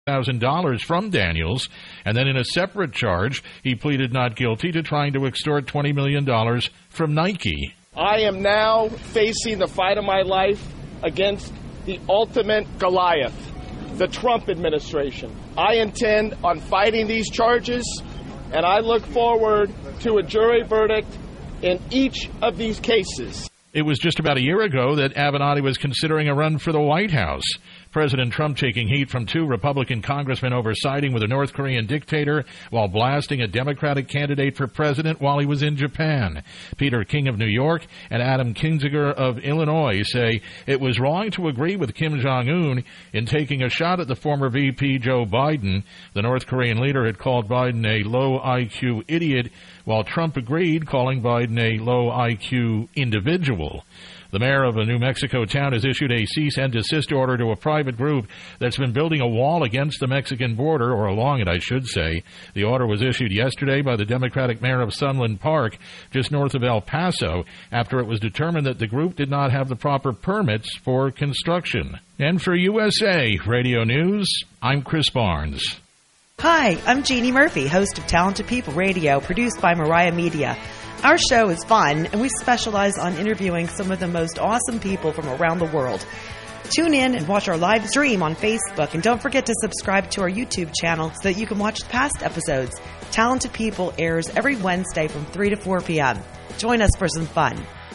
$1,000 from Daniels, and then in a separate charge, he pleaded not guilty to trying to extort $20 million from Nike. I am now facing the fight of my life against the ultimate Goliath, the Trump administration. I intend on fighting these charges, and I look forward to a jury verdict in each of these cases. It was just about a year ago that Avenatti was considering a run for the White House. President Trump taking heat from two Republican congressmen over siding with a North Korean dictator while blasting a Democratic candidate for president while he was in Japan. Peter King of New York and Adam Kinzinger of Illinois say it was wrong to agree with Kim Jong-un in taking a shot at the former VP Joe Biden. The North Korean leader had called Biden a low IQ idiot, while Trump agreed, calling Biden a low IQ individual. The mayor of a New Mexico town has issued a cease and desist order to a private group that's been building a wall against the Mexican border, or along it, I should say. The order was issued yesterday by the Democratic mayor of Sunland Park, just north of El Paso, after it was determined that the group did not have the proper permits for construction. And for USA Radio News, I'm Chris Barnes. Hi, I'm Jeannie Murphy, host of Talented People Radio, produced by Mariah Media. Our show is fun, and we specialize on interviewing some of the most awesome people from around the world. Tune in and watch our live stream on Facebook, and don't forget to subscribe to our YouTube channel so that you can watch past episodes. Talented People airs every Wednesday from 3 to 4 p.m. Join us for some fun.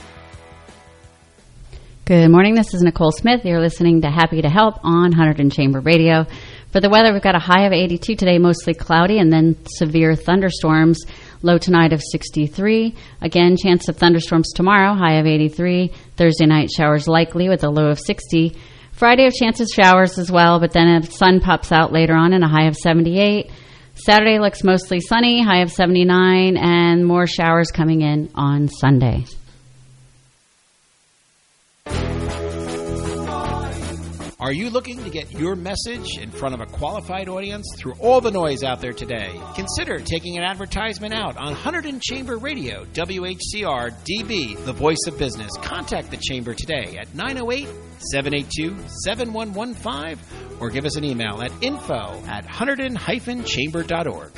Good morning. This is Nicole Smith. You're listening to Happy to Help on Hunterdon Chamber Radio. For the weather, we've got a high of 82 today, mostly cloudy, and then severe thunderstorms. Low tonight of 63. Again, chance of thunderstorms tomorrow, high of 83. Thursday night, showers likely with a low of 60. Friday, of chances showers as well, but then the sun pops out later on in a high of 78. Saturday looks mostly sunny, high of 79, and more showers coming in on Sunday. Are you looking to get your message in front of a qualified audience through all the noise out there today? Consider taking an advertisement out on Hunterdon Chamber Radio, WHCR DB, the voice of business. Contact the Chamber today at 908-782-7115 or give us an email at info@hunterdon-chamber.org.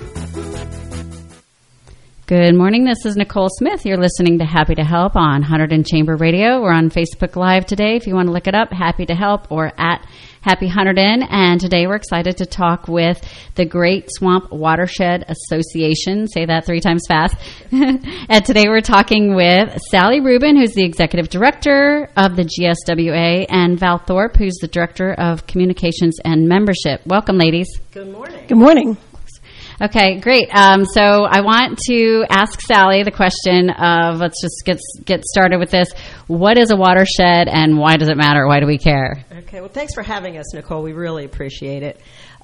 Good morning. This is Nicole Smith. You're listening to Happy to Help on Hunterdon Chamber Radio. We're on Facebook Live today. If you want to look it up, Happy to Help or at Happy Hunterdon. And today we're excited to talk with the Great Swamp Watershed Association. Say that 3 times fast. And today we're talking with Sally Rubin, who's the Executive Director of the GSWA, and Val Thorpe, who's the Director of Communications and Membership. Welcome, ladies. Good morning. Good morning. Okay, great. So I want to ask Sally the question of, let's just get started with this. What is a watershed and why does it matter? Why do we care? Okay, well, thanks for having us, Nicole. We really appreciate it.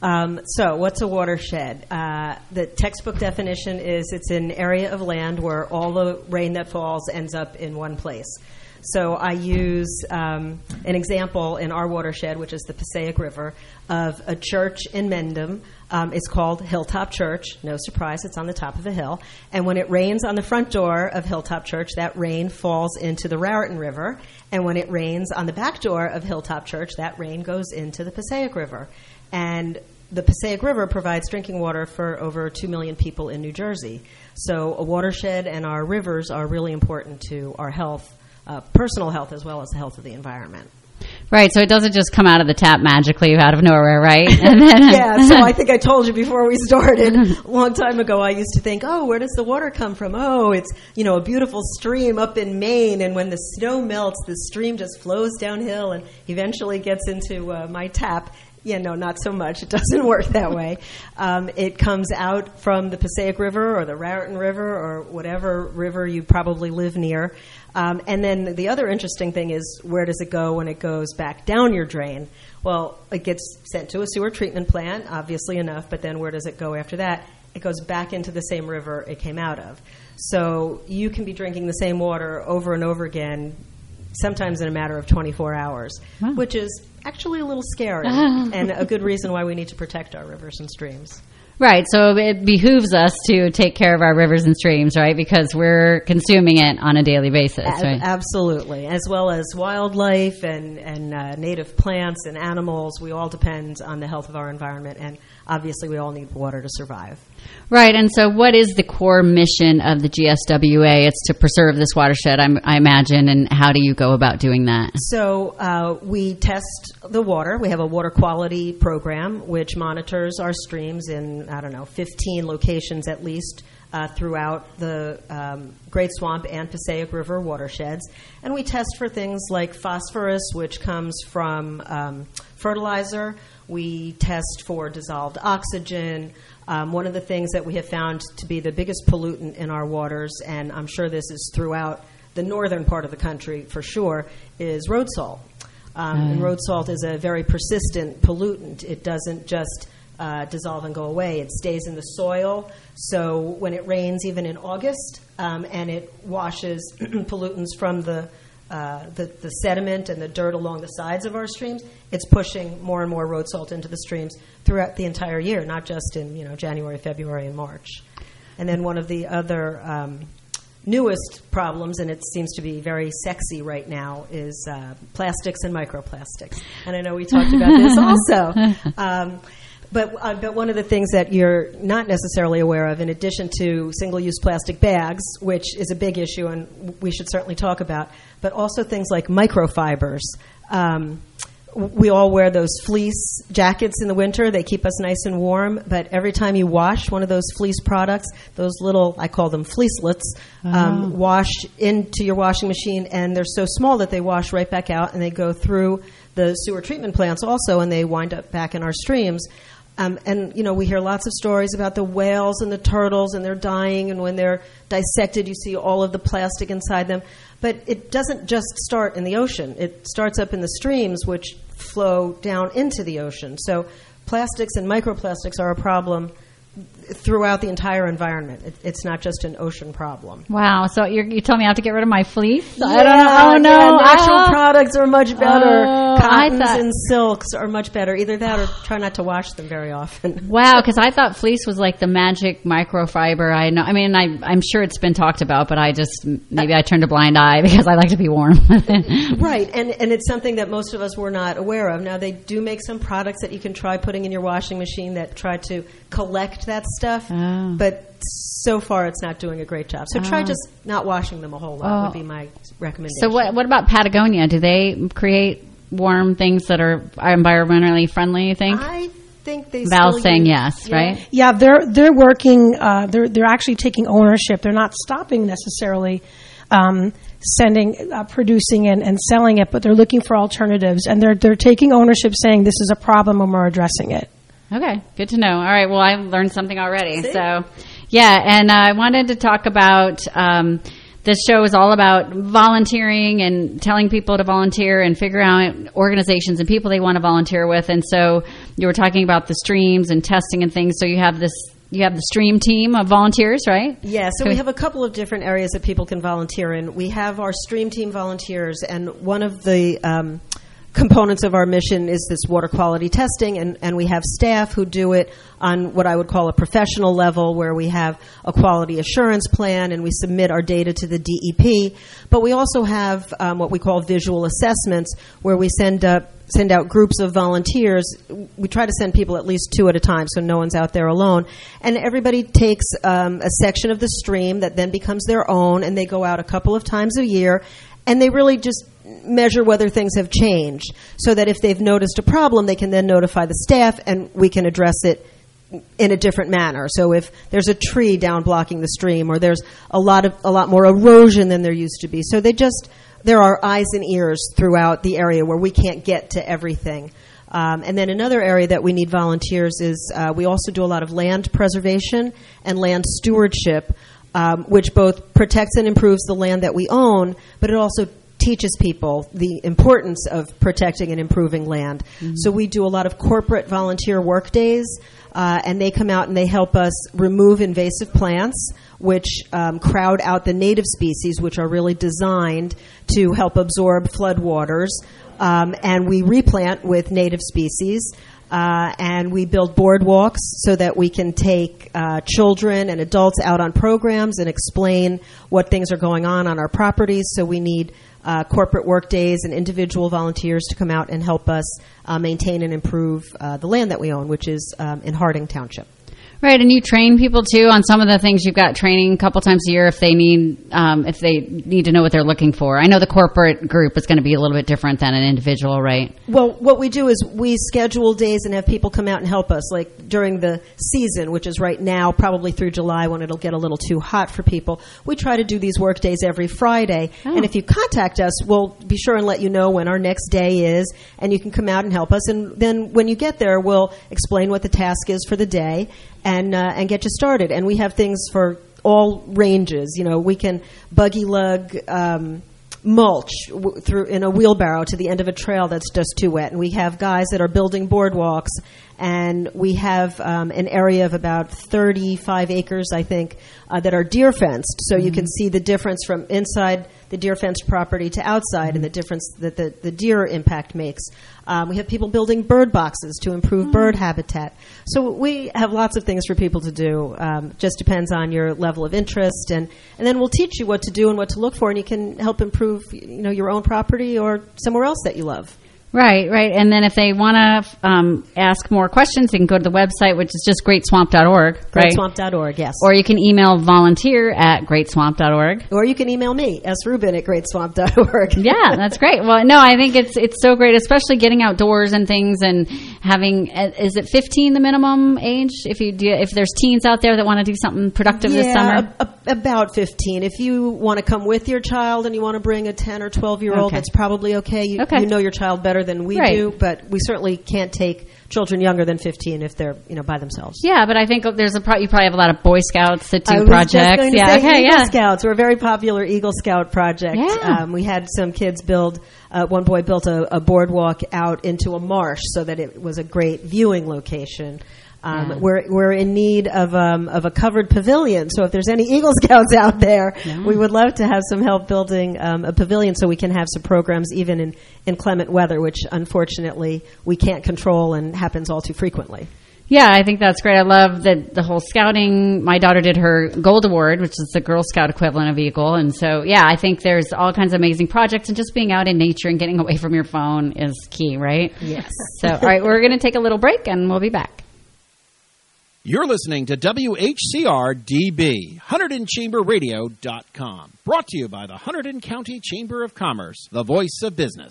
So what's a watershed? The textbook definition is it's an area of land where all the rain that falls ends up in one place. So I use an example in our watershed, which is the Passaic River, of a church in Mendham. It's called Hilltop Church. No surprise, it's on the top of a hill. And when it rains on the front door of Hilltop Church, that rain falls into the Raritan River. And when it rains on the back door of Hilltop Church, that rain goes into the Passaic River. And the Passaic River provides drinking water for over 2 million people in New Jersey. So a watershed and our rivers are really important to our health, personal health as well as the health of the environment. Right, so it doesn't just come out of the tap magically out of nowhere, right? And then, yeah, so I think I told you before we started, a long time ago, I used to think, oh, where does the water come from? Oh, it's, a beautiful stream up in Maine, and when the snow melts, the stream just flows downhill and eventually gets into my tap. Yeah, no, not so much. It doesn't work that way. It comes out from the Passaic River or the Raritan River or whatever river you probably live near. And then the other interesting thing is, where does it go when it goes back down your drain? Well, it gets sent to a sewer treatment plant, obviously enough, but then where does it go after that? It goes back into the same river it came out of. So you can be drinking the same water over and over again, sometimes in a matter of 24 hours, wow, which is actually a little scary and a good reason why we need to protect our rivers and streams. Right, so it behooves us to take care of our rivers and streams, right, because we're consuming it on a daily basis, right? Absolutely, as well as wildlife and native plants and animals. We all depend on the health of our environment, and obviously we all need water to survive. Right, and so what is the core mission of the GSWA? It's to preserve this watershed, I imagine, and how do you go about doing that? So we test the water. We have a water quality program which monitors our streams in, 15 locations at least throughout the Great Swamp and Passaic River watersheds. And we test for things like phosphorus, which comes from fertilizer. We test for dissolved oxygen. One of the things that we have found to be the biggest pollutant in our waters, and I'm sure this is throughout the northern part of the country for sure, is road salt. And road salt is a very persistent pollutant. It doesn't just dissolve and go away. It stays in the soil. So when it rains, even in August, and it washes pollutants from the sediment and the dirt along the sides of our streams, it's pushing more and more road salt into the streams throughout the entire year, not just in January, February, and March. And then one of the other newest problems, and it seems to be very sexy right now, is plastics and microplastics. And I know we talked about this also. But one of the things that you're not necessarily aware of, in addition to single-use plastic bags, which is a big issue and we should certainly talk about, but also things like microfibers. We all wear those fleece jackets in the winter. They keep us nice and warm. But every time you wash one of those fleece products, those little, I call them fleecelets, wash into your washing machine, and they're so small that they wash right back out, and they go through the sewer treatment plants also, and they wind up back in our streams. And we hear lots of stories about the whales and the turtles, and they're dying, and when they're dissected, you see all of the plastic inside them. But it doesn't just start in the ocean. It starts up in the streams, which flow down into the ocean. So plastics and microplastics are a problem throughout the entire environment. It's not just an ocean problem. Wow. So you told me I have to get rid of my fleece? Yeah, I don't know. Oh, no. Yeah, natural products are much better. Cottons and silks are much better. Either that or try not to wash them very often. Wow, because I thought fleece was like the magic microfiber. I know. I mean, I'm sure it's been talked about, but maybe I turned a blind eye because I like to be warm. Right. And it's something that most of us were not aware of. Now, they do make some products that you can try putting in your washing machine that try to collect that stuff, but so far it's not doing a great job. So try just not washing them a whole lot would be my recommendation. So what about Patagonia? Do they create warm things that are environmentally friendly, you think? I think they Val's saying yes, right? Yeah, they're working, they're actually taking ownership. They're not stopping necessarily producing and selling it, but they're looking for alternatives, and they're taking ownership, saying this is a problem and we're addressing it. Okay, good to know. All right, well, I learned something already. So, yeah, and I wanted to talk about this show is all about volunteering and telling people to volunteer and figure out organizations and people they want to volunteer with. And so you were talking about the streams and testing and things. So you have the stream team of volunteers, right? Yeah, so we have a couple of different areas that people can volunteer in. We have our stream team volunteers, and one of the components of our mission is this water quality testing, and we have staff who do it on what I would call a professional level, where we have a quality assurance plan and we submit our data to the DEP. But we also have what we call visual assessments, where we send out groups of volunteers. We try to send people at least 2 at a time, so no one's out there alone. And everybody takes a section of the stream that then becomes their own, and they go out a couple of times a year, and they really just measure whether things have changed, so that if they've noticed a problem, they can then notify the staff, and we can address it in a different manner. So if there's a tree down blocking the stream, or there's a lot more erosion than there used to be, so there are eyes and ears throughout the area where we can't get to everything. And then another area that we need volunteers is we also do a lot of land preservation and land stewardship, which both protects and improves the land that we own, but it also teaches people the importance of protecting and improving land. Mm-hmm. So we do a lot of corporate volunteer work days, and they come out and they help us remove invasive plants, which crowd out the native species, which are really designed to help absorb floodwaters. And we replant with native species. And we build boardwalks so that we can take children and adults out on programs and explain what things are going on our properties. So we need corporate work days and individual volunteers to come out and help us maintain and improve the land that we own, which is in Harding Township. Right, and you train people too on some of the things. You've got training a couple times a year if they need to know what they're looking for. I know the corporate group is going to be a little bit different than an individual, right? Well, what we do is we schedule days and have people come out and help us, like during the season, which is right now, probably through July when it'll get a little too hot for people. We try to do these work days every Friday, and if you contact us, we'll be sure and let you know when our next day is, and you can come out and help us. And then when you get there, we'll explain what the task is for the day. And get you started. And we have things for all ranges. You know, we can buggy lug mulch through in a wheelbarrow to the end of a trail that's just too wet. And we have guys that are building boardwalks. And we have an area of about 35 acres, I think, that are deer fenced. So you can see the difference from inside the deer fenced property to outside and the difference that the deer impact makes. We have people building bird boxes to improve bird habitat. So we have lots of things for people to do. Just depends on your level of interest. And then we'll teach you what to do and what to look for, and you can help improve your own property or somewhere else that you love. Right. And then if they want to ask more questions, they can go to the website, which is just greatswamp.org, right? Greatswamp.org, yes. Or you can email volunteer@greatswamp.org. Or you can email me, srubin@greatswamp.org. Yeah, that's great. Well, no, I think it's so great, especially getting outdoors and things and having, is it 15 the minimum age? If there's teens out there that want to do something productive this summer? About 15. If you want to come with your child and you want to bring a 10 or 12-year-old, that's probably okay. You know your child better than we do, but we certainly can't take children younger than 15 if they're by themselves. Yeah, but I think there's you probably have a lot of Boy Scouts that do projects. Just going to say Eagle Scouts. We're a very popular Eagle Scout project. Yeah. We had some kids build. One boy built a boardwalk out into a marsh so that it was a great viewing location. We're in need of a covered pavilion. So if there's any Eagle Scouts out there, we would love to have some help building a pavilion so we can have some programs even in inclement weather, which unfortunately we can't control and happens all too frequently. Yeah, I think that's great. I love the whole scouting. My daughter did her Gold Award, which is the Girl Scout equivalent of Eagle. And so, I think there's all kinds of amazing projects, and just being out in nature and getting away from your phone is key, right? Yes. So, all right, we're going to take a little break, and we'll be back. You're listening to WHCR-DB, HunterdonChamberRadio.com. Brought to you by the Hunterdon County Chamber of Commerce, the voice of business.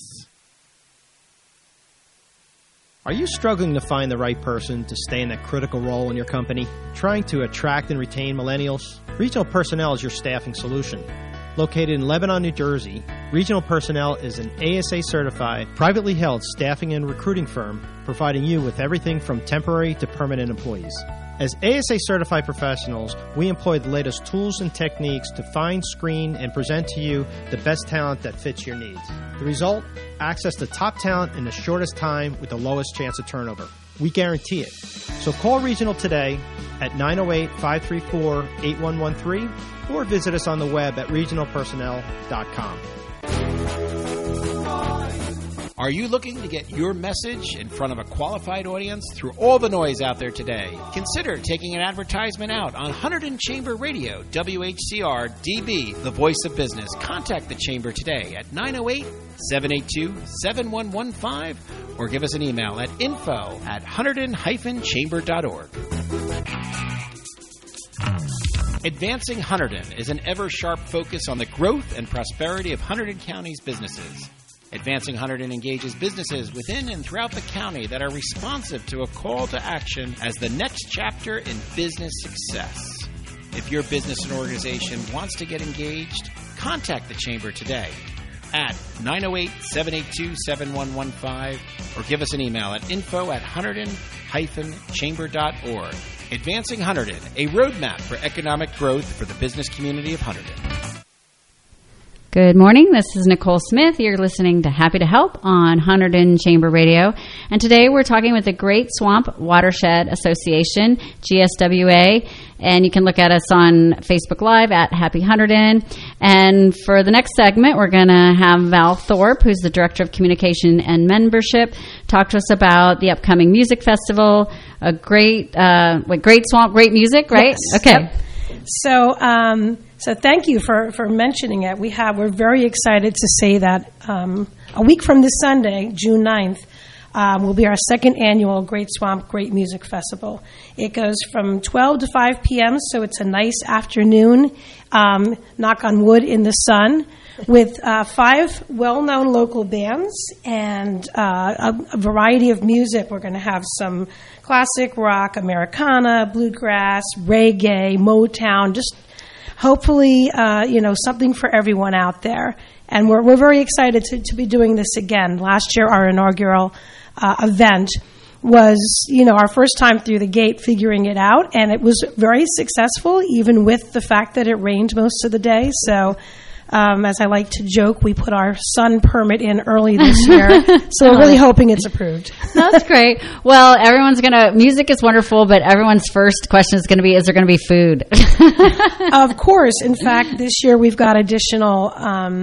Are you struggling to find the right person to stay in that critical role in your company? Trying to attract and retain millennials? Regional Personnel is your staffing solution. Located in Lebanon, New Jersey, Regional Personnel is an ASA-certified, privately held staffing and recruiting firm providing you with everything from temporary to permanent employees. As ASA-certified professionals, we employ the latest tools and techniques to find, screen, and present to you the best talent that fits your needs. The result? Access to top talent in the shortest time with the lowest chance of turnover. We guarantee it. So call Regional today at 908-534-8113 or visit us on the web at regionalpersonnel.com. Are you looking to get your message in front of a qualified audience through all the noise out there today? Consider taking an advertisement out on Hunterdon Chamber Radio, WHCR-DB, the voice of business. Contact the Chamber today at 908-782-7115 or give us an email at info@hunterdon-chamber.org. Advancing Hunterdon is an ever-sharp focus on the growth and prosperity of Hunterdon County's businesses. Advancing Hunterdon engages businesses within and throughout the county that are responsive to a call to action as the next chapter in business success. If your business and organization wants to get engaged, contact the Chamber today at 908-782-7115 or give us an email at info@hunterdon-chamber.org. Advancing Hunterdon, a roadmap for economic growth for the business community of Hunterdon. Good morning. This is Nicole Smith. You're listening to Happy to Help on Hunterdon Chamber Radio. And today we're talking with the Great Swamp Watershed Association, GSWA. And you can look at us on Facebook Live at Happy Hunterdon. And for the next segment, we're going to have Val Thorpe, who's the Director of Communication and Membership, talk to us about the upcoming music festival. A great Swamp, great music, right? Yes. Okay. Yep. So thank you for mentioning it. We're very excited to say that a week from this Sunday, June 9th, will be our second annual Great Swamp Great Music Festival. It goes from 12 to 5 p.m., so it's a nice afternoon, knock on wood, in the sun, with 5 well-known local bands and a variety of music. We're going to have some classic rock, Americana, bluegrass, reggae, Motown, just hopefully, something for everyone out there. And we're very excited to be doing this again. Last year, our inaugural event was, our first time through the gate figuring it out, and it was very successful, even with the fact that it rained most of the day. So, as I like to joke, we put our sun permit in early this year, so we're really hoping it's approved. That's great. Well, music is wonderful, but everyone's first question is going to be, is there going to be food? Of course. In fact, this year we've got additional,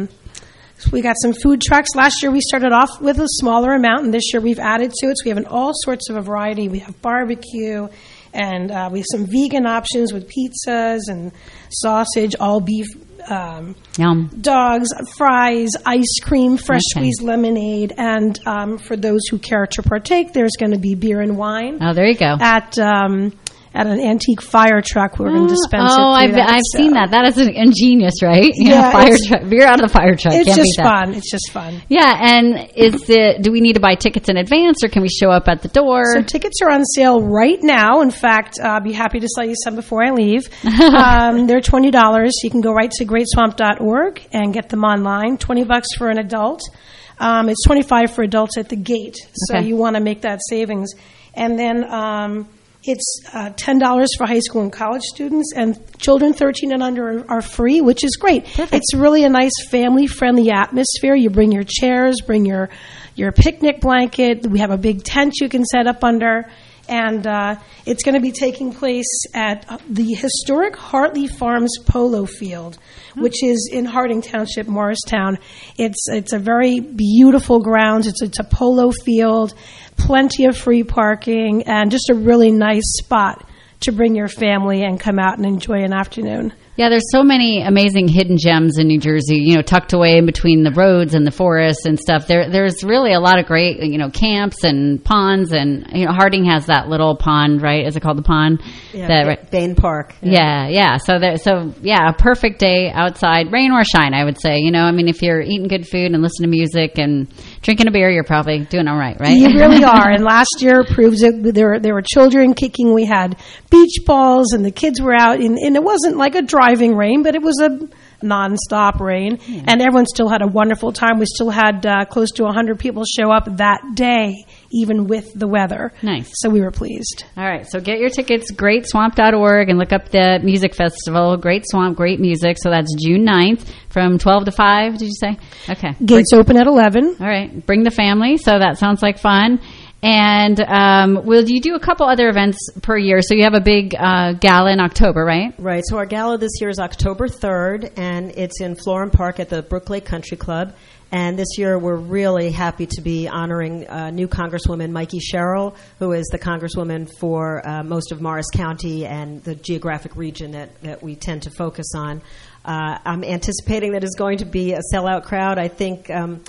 we got some food trucks. Last year we started off with a smaller amount, and this year we've added to it. So we have all sorts of a variety. We have barbecue, and we have some vegan options with pizzas and sausage, all beef, Yum. dogs, fries, ice cream, fresh squeezed lemonade, and for those who care to partake, there's going to be beer and wine. Oh, there you go. At an antique fire truck, we're going to dispense it. Oh, I've seen that. That is ingenious, right? Fire truck, beer out of the fire truck. It's Can't just beat that. fun. It's just fun. Yeah, and do we need to buy tickets in advance, or can we show up at the door? So tickets are on sale right now. In fact, I'll be happy to sell you some before I leave. They're $20. You can go right to greatswamp.org and get them online. $20 for an adult. It's $25 for adults at the gate. So you want to make that savings. And then it's $10 for high school and college students, and children 13 and under are free, which is great. Perfect. It's really a nice family-friendly atmosphere. You bring your chairs, bring your picnic blanket. We have a big tent you can set up under, and it's going to be taking place at the historic Hartley Farms Polo Field, which is in Harding Township, Morristown. It's a very beautiful grounds. It's a polo field, plenty of free parking, and just a really nice spot to bring your family and come out and enjoy an afternoon. Yeah, there's so many amazing hidden gems in New Jersey, tucked away in between the roads and the forests and stuff. There's really a lot of great, camps and ponds, and Harding has that little pond, right? Is it called the pond? Yeah, Bain Park. Yeah. So a perfect day outside, rain or shine, I would say. If you're eating good food and listening to music and drinking a beer, you're probably doing all right, right? You really are. And last year proves it. There were children kicking. We had beach balls, and the kids were out, and it wasn't like a driving rain, but it was a non-stop rain, and everyone still had a wonderful time. We still had close to 100 people show up that day, even with the weather. Nice. So we were pleased. All right, so get your tickets, greatswamp.org, and look up the music festival, Great Swamp, Great Music. So that's June 9th from 12 to 5, did you say? Okay. Gates open at 11. All right, bring the family, so that sounds like fun. And will you do a couple other events per year? So you have a big gala in October, right? Right. So our gala this year is October 3rd, and it's in Florham Park at the Brook Lake Country Club. And this year we're really happy to be honoring new Congresswoman Mikey Sherrill, who is the Congresswoman for most of Morris County and the geographic region that we tend to focus on. I'm anticipating that it's going to be a sellout crowd. I think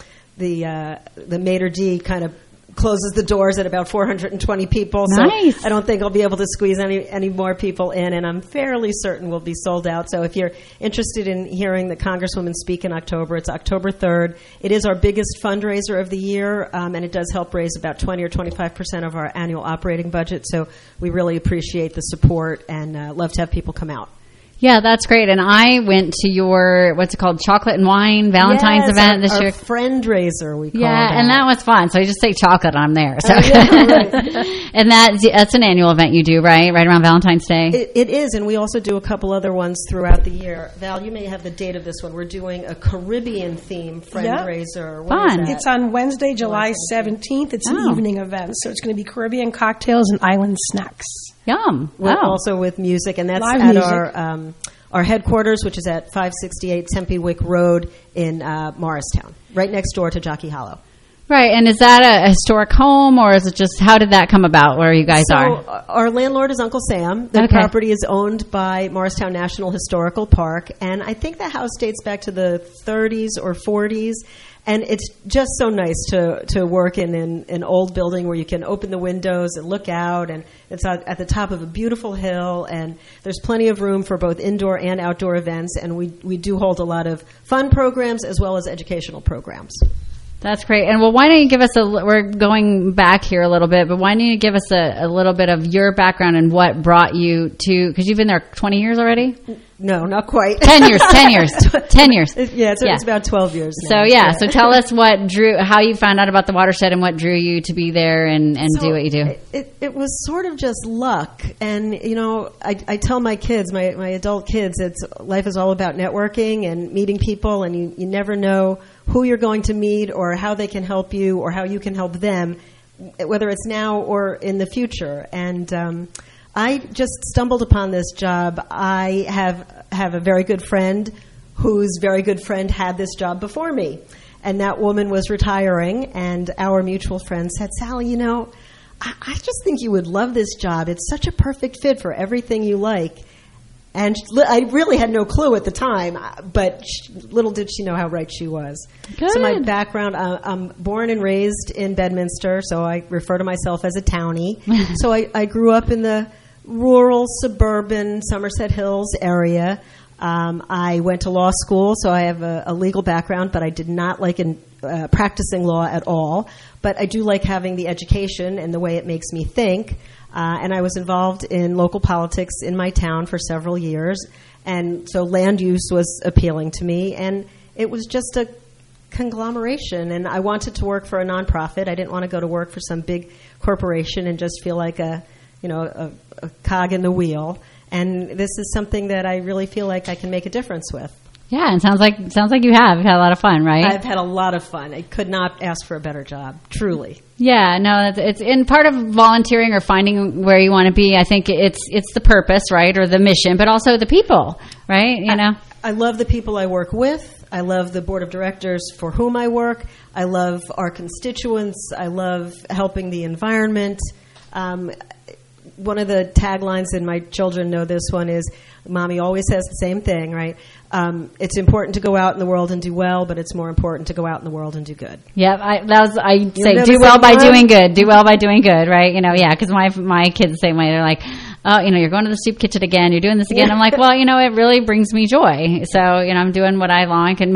the Mater D kind of closes the doors at about 420 people. So nice. I don't think I'll be able to squeeze any more people in, and I'm fairly certain we'll be sold out. So if you're interested in hearing the Congresswoman speak in October, it's October 3rd. It is our biggest fundraiser of the year, and it does help raise about 20 or 25% of our annual operating budget. So we really appreciate the support and love to have people come out. Yeah, that's great. And I went to your, what's it called, chocolate and wine Valentine's event this year. Our friend-raiser, we call it. Yeah, and that was fun. So you just say chocolate, I'm there. So. Right. And that's an annual event you do, right? Right around Valentine's Day? It is, and we also do a couple other ones throughout the year. Val, you may have the date of this one. We're doing a Caribbean-themed friend-raiser. Fun. It's on Wednesday, July 17th. It's an evening event, so it's going to be Caribbean cocktails and island snacks. Yum. We're also with music, and that's Live at music. Our headquarters, which is at 568 Tempe Wick Road in Morristown, right next door to Jockey Hollow. Right, and is that a historic home, or is it just, how did that come about where you guys are? Our landlord is Uncle Sam. The property is owned by Morristown National Historical Park, and I think the house dates back to the 30s or 40s. And it's just so nice to work in an old building where you can open the windows and look out, and it's at the top of a beautiful hill, and there's plenty of room for both indoor and outdoor events, and we do hold a lot of fun programs as well as educational programs. That's great. And well, why don't you give us we're going back here a little bit, but why don't you give us a little bit of your background and what brought you to, because you've been there 20 years already? No, not quite. 10 years. Yeah, it's about 12 years now. So tell us how you found out about the watershed and what drew you to be there and do what you do. It was sort of just luck. And, I tell my kids, my adult kids, life is all about networking and meeting people, and you never know who you're going to meet or how they can help you or how you can help them, whether it's now or in the future. And I just stumbled upon this job. I have a very good friend whose very good friend had this job before me. And that woman was retiring, and our mutual friend said, Sally, I just think you would love this job. It's such a perfect fit for everything you like. And I really had no clue at the time, but little did she know how right she was. Good. So my background, I'm born and raised in Bedminster, so I refer to myself as a townie. So I grew up in the rural, suburban Somerset Hills area. I went to law school, so I have a legal background, but I did not like practicing law at all. But I do like having the education and the way it makes me think. And I was involved in local politics in my town for several years. And so land use was appealing to me. And it was just a conglomeration. And I wanted to work for a nonprofit. I didn't want to go to work for some big corporation and just feel like a cog in the wheel. And this is something that I really feel like I can make a difference with. Yeah, and sounds like you have. You've had a lot of fun, right? I've had a lot of fun. I could not ask for a better job, truly. Yeah, no, it's in part of volunteering or finding where you want to be. I think it's the purpose, right, or the mission, but also the people, right? I love the people I work with. I love the board of directors for whom I work. I love our constituents. I love helping the environment. One of the taglines, and my children know this one, is Mommy always says the same thing, right? It's important to go out in the world and do well, but it's more important to go out in the world and do good. Yeah, I say do well by doing good. Do well by doing good, right? Because my kids the same way. They're like, oh, you're going to the soup kitchen again. You're doing this again. I'm like, well, it really brings me joy. So, I'm doing what I like and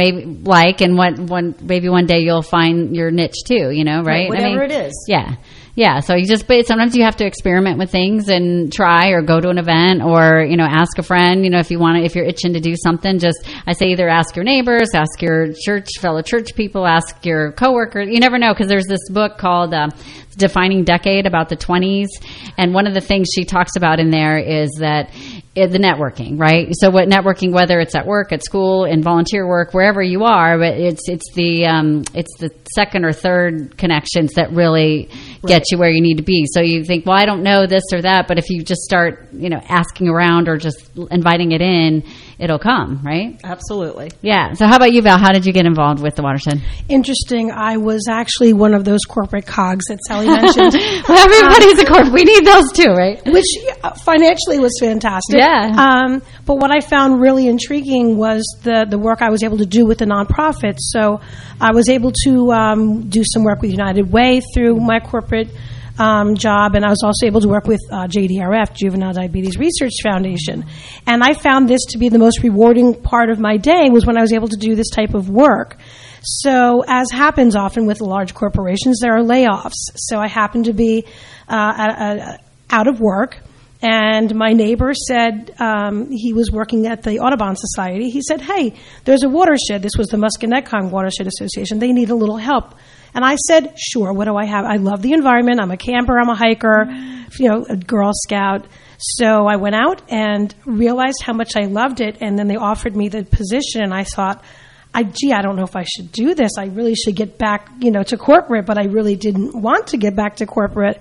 maybe one day you'll find your niche too, right? Whatever it is. Yeah. Yeah, so but sometimes you have to experiment with things and try or go to an event or, ask a friend, if you're itching to do something, I say either ask your neighbors, ask your fellow church people, ask your coworkers. You never know, because there's this book called Defining Decade about the 20s. And one of the things she talks about in there is that the networking, right? So what networking, whether it's at work, at school, in volunteer work, wherever you are, but it's the second or third connections that really get you where you need to be. So you think, well, I don't know this or that, but if you just start, asking around or just inviting it in, it'll come, right? Absolutely. Yeah. So how about you, Val? How did you get involved with the Watershed? Interesting. I was actually one of those corporate cogs that Sally mentioned. Well, everybody's a corporate. We need those too, right? Which financially was fantastic. Yeah. But what I found really intriguing was the work I was able to do with the nonprofits. So I was able to do some work with United Way through my corporate job, and I was also able to work with JDRF, Juvenile Diabetes Research Foundation. And I found this to be the most rewarding part of my day was when I was able to do this type of work. So as happens often with large corporations, there are layoffs. So I happened to be out of work, And my neighbor said, he was working at the Audubon Society. He said, hey, there's a watershed. This was the Musconetcong Watershed Association. They need a little help. And I said, sure, what do I have? I love the environment. I'm a camper. I'm a hiker, a Girl Scout. So I went out and realized how much I loved it. And then they offered me the position. And I thought, I don't know if I should do this. I really should get back, to corporate, but I really didn't want to get back to corporate.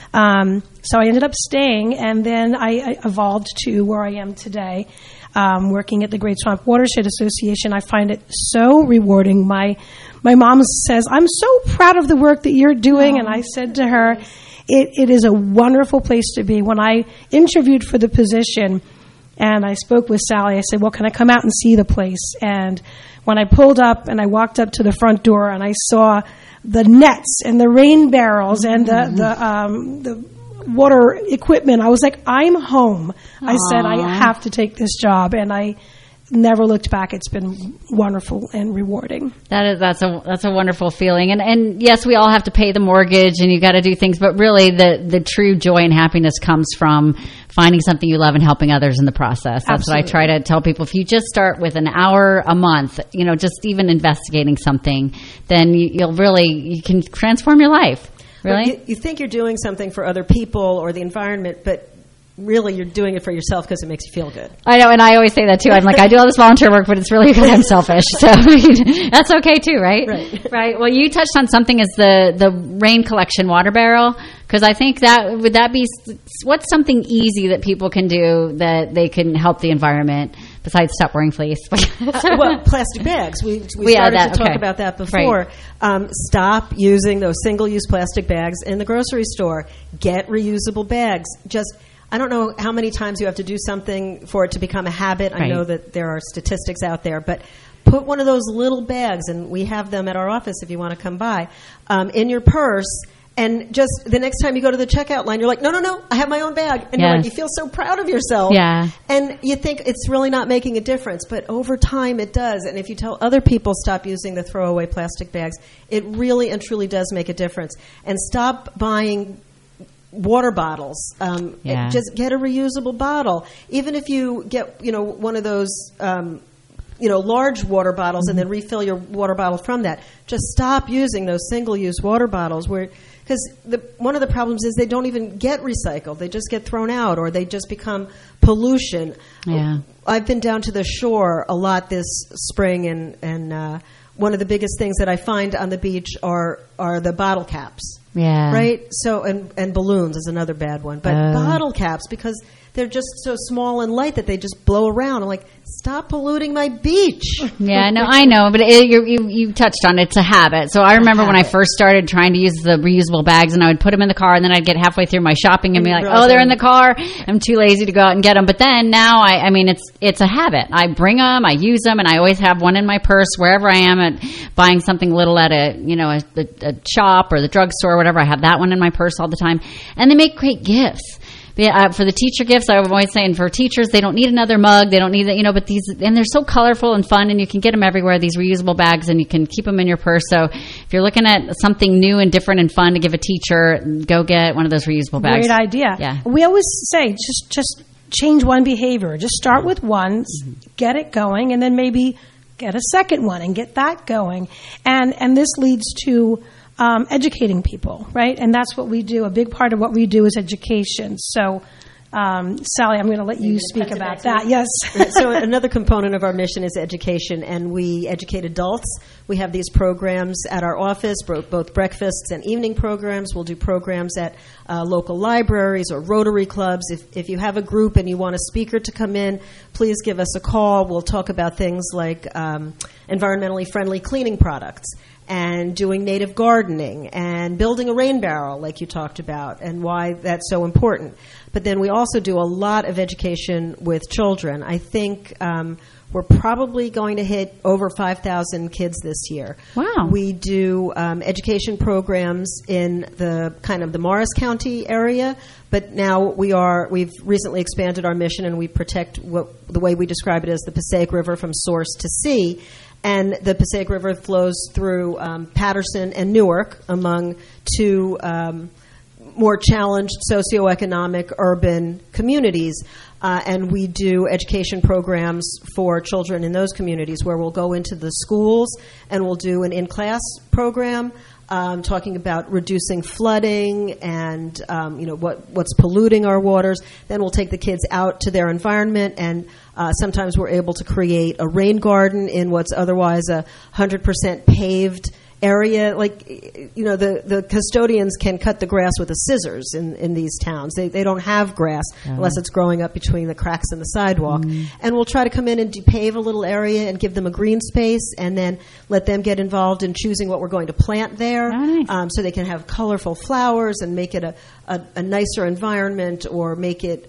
So I ended up staying, and then I evolved to where I am today, working at the Great Swamp Watershed Association. I find it so rewarding. My mom says, I'm so proud of the work that you're doing, and I said to her, it is a wonderful place to be. When I interviewed for the position, and I spoke with Sally, I said, well, can I come out and see the place? And when I pulled up and I walked up to the front door and I saw the nets and the rain barrels and the water equipment, I was like, I'm home. Aww. I said, I have to take this job, and I never looked back. It's been wonderful and rewarding. That's a wonderful feeling. And yes, we all have to pay the mortgage and you got to do things, but really the true joy and happiness comes from finding something you love and helping others in the process. That's Absolutely. What I try to tell people. If you just start with an hour a month, just even investigating something, then you can transform your life. Really? You think you're doing something for other people or the environment, but really you're doing it for yourself because it makes you feel good. I know, and I always say that too. I'm like, I do all this volunteer work, but it's really because I'm selfish. So that's okay too, right? Right. Well, you touched on something as the rain collection water barrel, because I think would that be what's something easy that people can do that they can help the environment besides stop wearing fleece? Well, plastic bags. We started to talk about that before. Right. Stop using those single-use plastic bags in the grocery store. Get reusable bags. I don't know how many times you have to do something for it to become a habit. Right. I know that there are statistics out there, but put one of those little bags, and we have them at our office if you want to come by, in your purse. And just the next time you go to the checkout line, you're like, no, I have my own bag. And you're like, you feel so proud of yourself. Yeah. And you think it's really not making a difference. But over time, it does. And if you tell other people stop using the throwaway plastic bags, it really and truly does make a difference. And stop buying water bottles. Just get a reusable bottle. Even if you get, one of those, large water bottles and then refill your water bottle from that. Just stop using those single-use water bottles because one of the problems is they don't even get recycled. They just get thrown out or they just become pollution. Yeah. I've been down to the shore a lot this spring and one of the biggest things that I find on the beach are the bottle caps. Yeah. Right? So, and balloons is another bad one. But bottle caps, because they're just so small and light that they just blow around. I'm like, stop polluting my beach. Yeah, no, I know. But you touched on it. It's a habit. So I remember when I first started trying to use the reusable bags, and I would put them in the car, and then I'd get halfway through my shopping and be like, oh, they're in the car. I'm too lazy to go out and get them. But then now, it's a habit. I bring them, I use them, and I always have one in my purse wherever I am at buying something little at a shop or the drugstore or whatever. I have that one in my purse all the time. And they make great gifts. For the teacher gifts, I'm always saying for teachers, they don't need another mug. They don't need that, but these, and they're so colorful and fun, and you can get them everywhere, these reusable bags, and you can keep them in your purse. So if you're looking at something new and different and fun to give a teacher, go get one of those reusable bags. Great idea. Yeah. We always say, just change one behavior. Just start with one, get it going, and then maybe get a second one and get that going. And this leads to educating people, right? And that's what we do. A big part of what we do is education. So, Sally, I'm going to let you speak about that. Yes. So another component of our mission is education, and we educate adults. We have these programs at our office, both breakfasts and evening programs. We'll do programs at local libraries or Rotary clubs. If you have a group and you want a speaker to come in, please give us a call. We'll talk about things like environmentally friendly cleaning products, and doing native gardening, and building a rain barrel like you talked about, and why that's so important. But then we also do a lot of education with children. I think we're probably going to hit over 5,000 kids this year. Wow. We do education programs in the kind of the Morris County area, but now we've recently expanded our mission, and we protect the way we describe it as the Passaic River from source to sea. And the Passaic River flows through Patterson and Newark, among two more challenged socioeconomic urban communities. And we do education programs for children in those communities where we'll go into the schools and we'll do an in-class program talking about reducing flooding and what's polluting our waters. Then we'll take the kids out to their environment, and sometimes we're able to create a rain garden in what's otherwise a 100% paved area. The custodians can cut the grass with a scissors in these towns. They don't have grass unless it's growing up between the cracks in the sidewalk. And we'll try to come in and depave a little area and give them a green space, and then let them get involved in choosing what we're going to plant there. So they can have colorful flowers and make it a nicer environment, or make it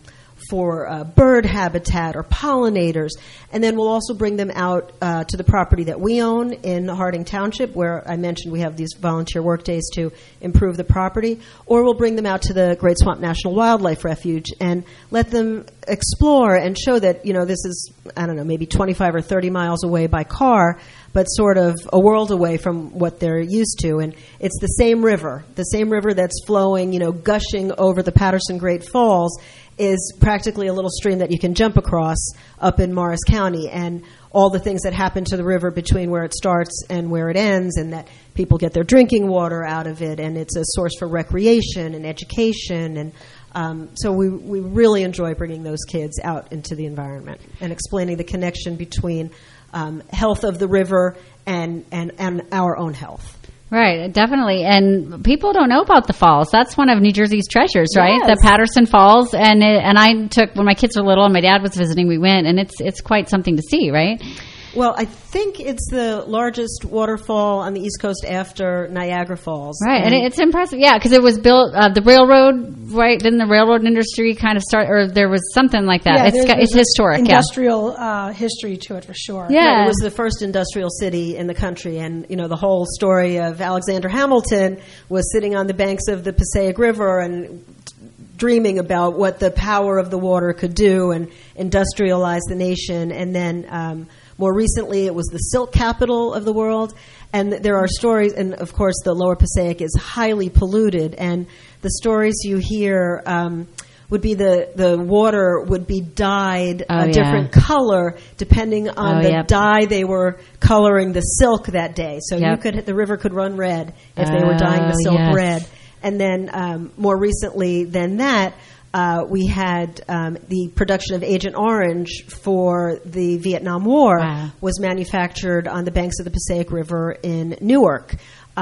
for bird habitat or pollinators. And then we'll also bring them out to the property that we own in Harding Township, where I mentioned we have these volunteer work days to improve the property. Or we'll bring them out to the Great Swamp National Wildlife Refuge and let them explore and show that, this is, maybe 25 or 30 miles away by car, but sort of a world away from what they're used to. And it's the same river that's flowing, gushing over the Patterson Great Falls, is practically a little stream that you can jump across up in Morris County, and all the things that happen to the river between where it starts and where it ends, and that people get their drinking water out of it, and it's a source for recreation and education. And so we really enjoy bringing those kids out into the environment and explaining the connection between health of the river and our own health. Right, definitely. And people don't know about the falls. That's one of New Jersey's treasures, right? Yes. The Patterson Falls. And I took, when my kids were little and my dad was visiting, we went, and it's quite something to see, right? Well, I think it's the largest waterfall on the East Coast after Niagara Falls. Right, and it's impressive. Yeah, because it was built, the railroad, right? Didn't the railroad industry kind of start, or there was something like that? Yeah, it's historic. Industrial history to it, for sure. Yeah, it was the first industrial city in the country, and the whole story of Alexander Hamilton was sitting on the banks of the Passaic River and dreaming about what the power of the water could do and industrialize the nation. And then more recently, it was the silk capital of the world. And there are stories, and of course the lower Passaic is highly polluted, and the stories you hear would be the water would be dyed a different color depending on the dye they were coloring the silk that day. So the river could run red if they were dyeing the silk red. And then more recently than that, we had the production of Agent Orange for the Vietnam War was manufactured on the banks of the Passaic River in Newark.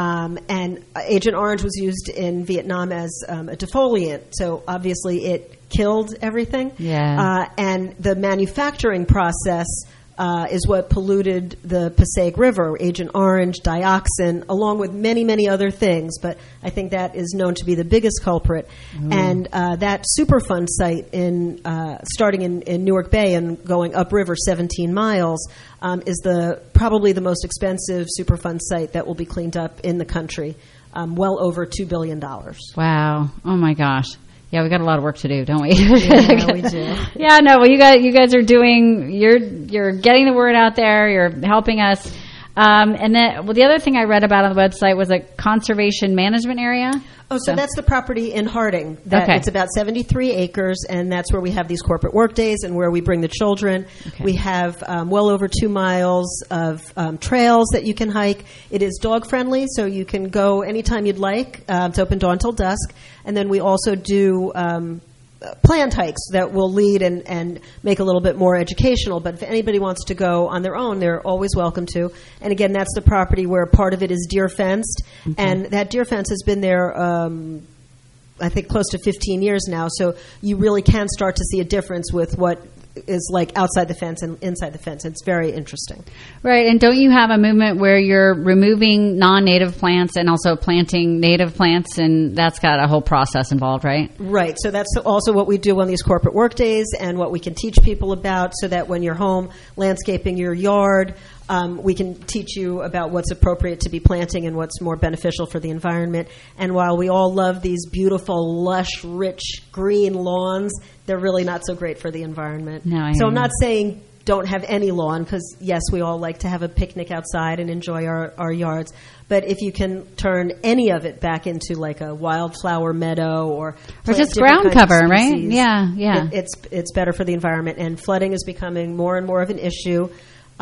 And Agent Orange was used in Vietnam as a defoliant, so obviously it killed everything. And the manufacturing process is what polluted the Passaic River, Agent Orange, dioxin, along with many, many other things. But I think that is known to be the biggest culprit. And that Superfund site starting in Newark Bay and going upriver 17 miles is probably the most expensive Superfund site that will be cleaned up in the country, well over $2 billion. Wow. Oh, my gosh. Yeah, we got a lot of work to do, don't we? Yeah, we do. Yeah, no, well, you guys are doing, you're getting the word out there, you're helping us. And then, the other thing I read about on the website was a conservation management area. Oh, so that's the property in Harding. It's about 73 acres, and that's where we have these corporate work days and where we bring the children. We have well over 2 miles of trails that you can hike. It is dog-friendly, so you can go anytime you'd like. It's open dawn till dusk. And then we also do planned hikes that will lead and make a little bit more educational. But if anybody wants to go on their own, they're always welcome to. And again, that's the property where part of it is deer fenced. And that deer fence has been there, I think, close to 15 years now. So you really can start to see a difference with what is like outside the fence and inside the fence. It's very interesting. Right. And don't you have a movement where you're removing non-native plants and also planting native plants, and that's got a whole process involved, right? Right. So that's also what we do on these corporate work days and what we can teach people about, so that when you're home landscaping your yard, we can teach you about what's appropriate to be planting and what's more beneficial for the environment. And while we all love these beautiful, lush, rich, green lawns, they're really not so great for the environment. No, so I'm not saying don't have any lawn, because yes, we all like to have a picnic outside and enjoy our yards. But if you can turn any of it back into like a wildflower meadow or just ground cover, right? Yeah. It's better for the environment. And flooding is becoming more and more of an issue.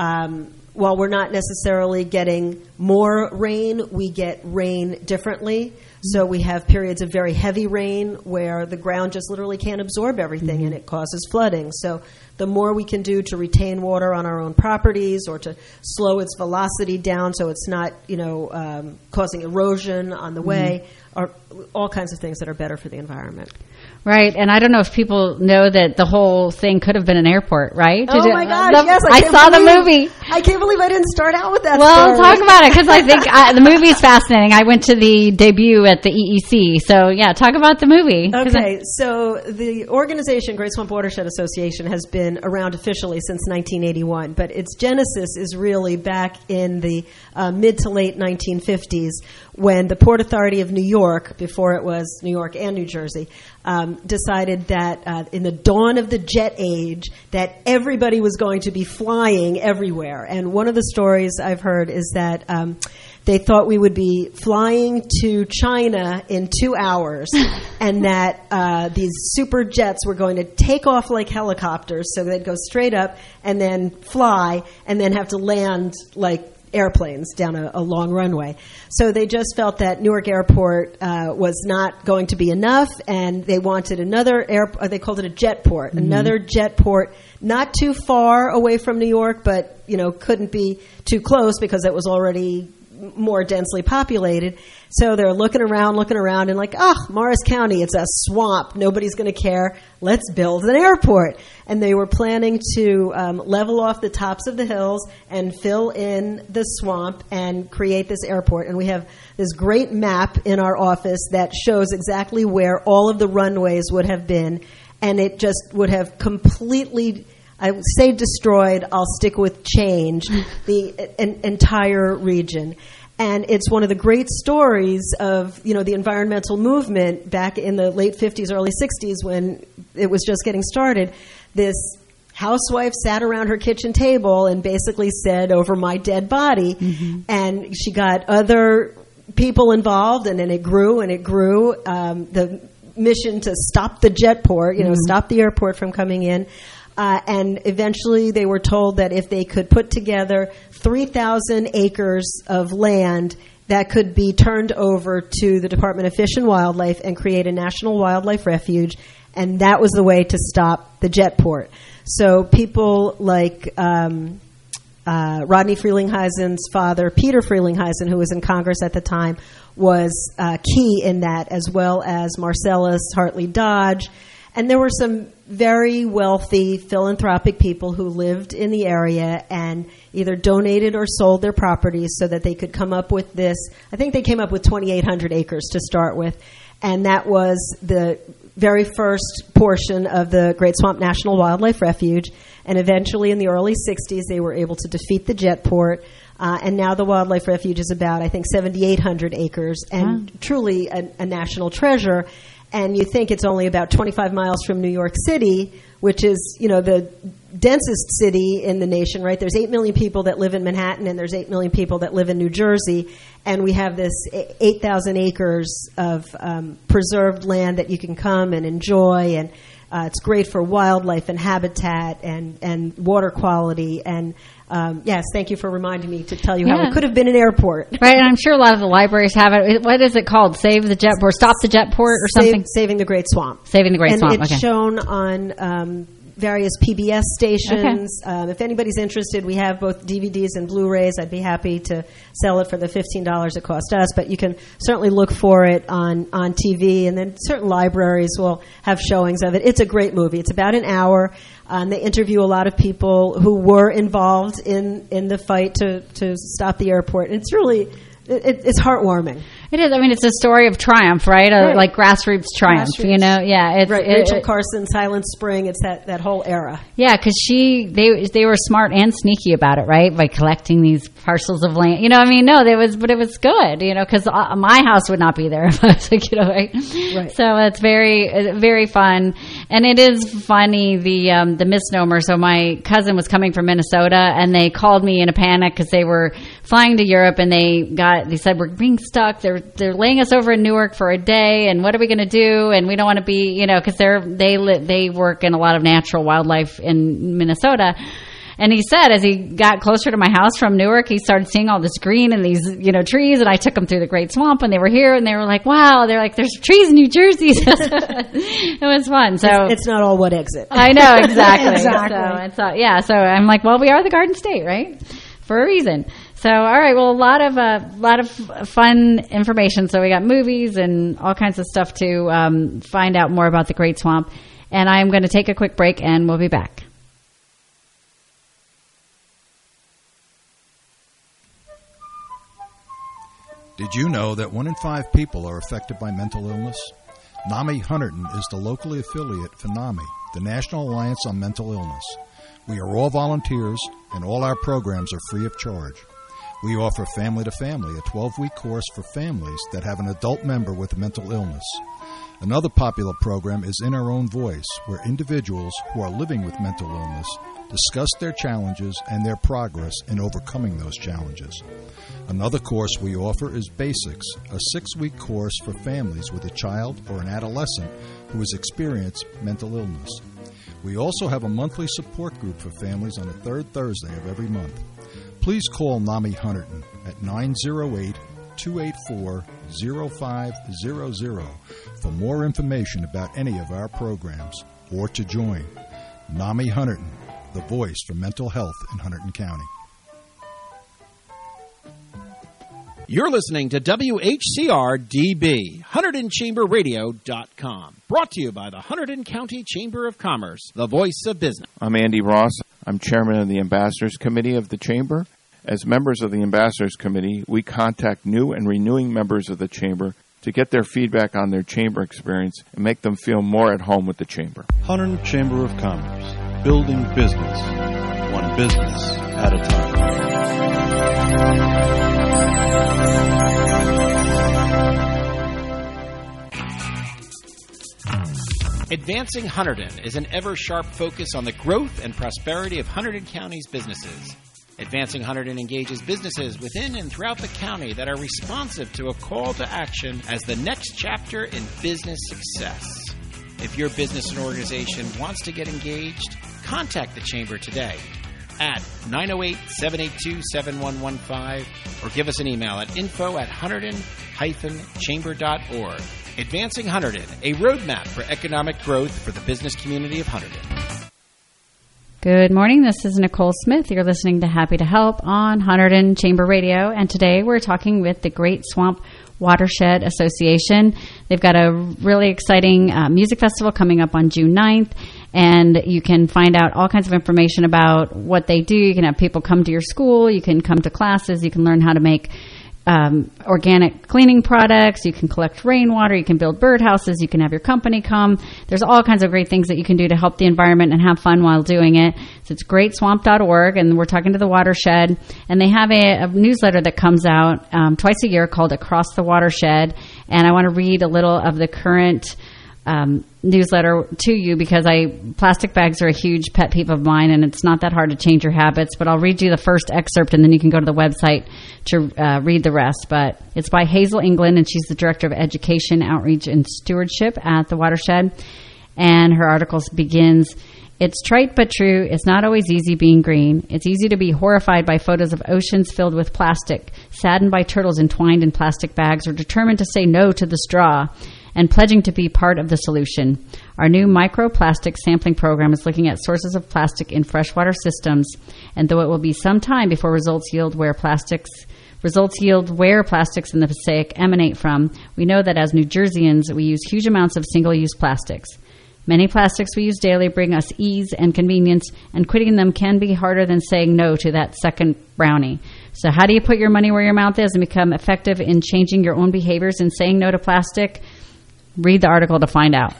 While we're not necessarily getting more rain, we get rain differently. So we have periods of very heavy rain where the ground just literally can't absorb everything, and it causes flooding. So the more we can do to retain water on our own properties or to slow its velocity down so it's not, causing erosion on the way, are all kinds of things that are better for the environment. Right, and I don't know if people know that the whole thing could have been an airport, right? Oh my gosh, yes. I saw the movie. I can't believe I didn't start out with that Well, story. talk about it, because I think the movie is fascinating. I went to the debut at the EEC, so yeah, talk about the movie. Okay, so the organization Great Swamp Watershed Association has been around officially since 1981, but its genesis is really back in the mid to late 1950s when the Port Authority of New York, before it was New York and New Jersey, decided that in the dawn of the jet age that everybody was going to be flying everywhere. And one of the stories I've heard is that they thought we would be flying to China in 2 hours and that these super jets were going to take off like helicopters, so they'd go straight up and then fly and then have to land like airplanes down a long runway. So they just felt that Newark Airport was not going to be enough, and they wanted another they called it a jet port, another jet port, not too far away from New York, but couldn't be too close because it was already more densely populated. So they're looking around and like, Morris County, it's a swamp. Nobody's going to care. Let's build an airport. And they were planning to level off the tops of the hills and fill in the swamp and create this airport. And we have this great map in our office that shows exactly where all of the runways would have been. And it just would have completely, I would say destroyed, I'll stick with change, the entire region. And it's one of the great stories of, the environmental movement back in the late 50s, early 60s when it was just getting started. This housewife sat around her kitchen table and basically said, "Over my dead body." And she got other people involved, and then it grew and it grew. The mission to stop the jet port, stop the airport from coming in. And eventually they were told that if they could put together 3,000 acres of land that could be turned over to the Department of Fish and Wildlife and create a national wildlife refuge, and that was the way to stop the jet port. So people like Rodney Frelinghuysen's father, Peter Frelinghuysen, who was in Congress at the time, was key in that, as well as Marcellus Hartley Dodge. And there were some very wealthy philanthropic people who lived in the area and either donated or sold their properties so that they could come up with this. I think they came up with 2,800 acres to start with. And that was the very first portion of the Great Swamp National Wildlife Refuge. And eventually in the early 60s, they were able to defeat the jet port. And now the Wildlife Refuge is about, I think, 7,800 acres and truly a national treasure. And you think it's only about 25 miles from New York City, which is, the densest city in the nation, right? There's 8 million people that live in Manhattan, and there's 8 million people that live in New Jersey. And we have this 8,000 acres of preserved land that you can come and enjoy. And it's great for wildlife and habitat and water quality. And yes, thank you for reminding me to tell you how it could have been an airport. Right, and I'm sure a lot of the libraries have it. What is it called? Save the Jet Port, Stop the Jet Port or something? Saving the Great Swamp. Saving the Great Swamp, and it's shown on various PBS stations. Okay. If anybody's interested, we have both DVDs and Blu-rays. I'd be happy to sell it for the $15 it cost us, but you can certainly look for it on TV, and then certain libraries will have showings of it. It's a great movie. It's about an hour. They interview a lot of people who were involved in the fight to stop the airport, and it's really it's heartwarming. It is. I mean, it's a story of triumph, right? Like grassroots triumph, Yeah. It's, Rachel Carson, Silent Spring. It's that whole era. Yeah, because they were smart and sneaky about it, right? By collecting these parcels of land. But it was good, because my house would not be there if I was right? So it's very, very fun. And it is funny, the misnomer. So my cousin was coming from Minnesota, and they called me in a panic because they were flying to Europe, and they said, we're being stuck. They're laying us over in Newark for a day, and what are we going to do? And we don't want to be, because they work in a lot of natural wildlife in Minnesota. And he said, as he got closer to my house from Newark, he started seeing all this green and these, trees. And I took him through the Great Swamp, and they were here, and they were like, wow, they're like, there's trees in New Jersey. It was fun. So it's not all one exit. I know, exactly. Exactly. So I'm like, well, we are the Garden State, right? For a reason. So, all right. Well, a lot of fun information. So we got movies and all kinds of stuff to find out more about the Great Swamp. And I'm going to take a quick break, and we'll be back. Did you know that 1 in 5 people are affected by mental illness? NAMI Hunterdon is the locally affiliate for NAMI, the National Alliance on Mental Illness. We are all volunteers, and all our programs are free of charge. We offer Family to Family, a 12-week course for families that have an adult member with a mental illness. Another popular program is In Our Own Voice, where individuals who are living with mental illness discuss their challenges and their progress in overcoming those challenges. Another course we offer is Basics, a 6-week course for families with a child or an adolescent who has experienced mental illness. We also have a monthly support group for families on the third Thursday of every month. Please call NAMI Hunterdon at 908-284-0500 for more information about any of our programs or to join. NAMI Hunterdon, the voice for mental health in Hunterdon County. You're listening to WHCR-DB, HunterdonChamberRadio.com. Brought to you by the Hunterdon County Chamber of Commerce, the voice of business. I'm Andy Ross. I'm chairman of the Ambassadors Committee of the Chamber. As members of the Ambassadors Committee, we contact new and renewing members of the Chamber to get their feedback on their Chamber experience and make them feel more at home with the Chamber. Hunterdon Chamber of Commerce, building business, one business at a time. Advancing Hunterdon is an ever-sharp focus on the growth and prosperity of Hunterdon County's businesses. Advancing Hunterdon engages businesses within and throughout the county that are responsive to a call to action as the next chapter in business success. If your business and organization wants to get engaged, contact the Chamber today at 908-782-7115 or give us an email at info@hunterdon-chamber.org. Advancing Hunterdon, a roadmap for economic growth for the business community of Hunterdon. Good morning. This is Nicole Smith. You're listening to Happy to Help on Hunterdon Chamber Radio, and today we're talking with the Great Swamp Watershed Association. They've got a really exciting music festival coming up on June 9th, and you can find out all kinds of information about what they do. You can have people come to your school. You can come to classes. You can learn how to make organic cleaning products. You can collect rainwater. You can build birdhouses. You can have your company come. There's all kinds of great things that you can do to help the environment and have fun while doing it. So it's greatswamp.org, and we're talking to the Watershed. And they have a newsletter that comes out twice a year called Across the Watershed. And I want to read a little of the current newsletter to you because plastic bags are a huge pet peeve of mine, and it's not that hard to change your habits. But I'll read you the first excerpt, and then you can go to the website to read the rest. But it's by Hazel England, and she's the Director of Education, Outreach, and Stewardship at the Watershed. And her article begins, "It's trite but true. It's not always easy being green. It's easy to be horrified by photos of oceans filled with plastic, saddened by turtles entwined in plastic bags, or determined to say no to the straw, and pledging to be part of the solution. Our new microplastic sampling program is looking at sources of plastic in freshwater systems, and though it will be some time before results yield where plastics in the Passaic emanate from, we know that as New Jerseyans, we use huge amounts of single-use plastics. Many plastics we use daily bring us ease and convenience, and quitting them can be harder than saying no to that second brownie. So how do you put your money where your mouth is and become effective in changing your own behaviors and saying no to plastic? Read the article to find out."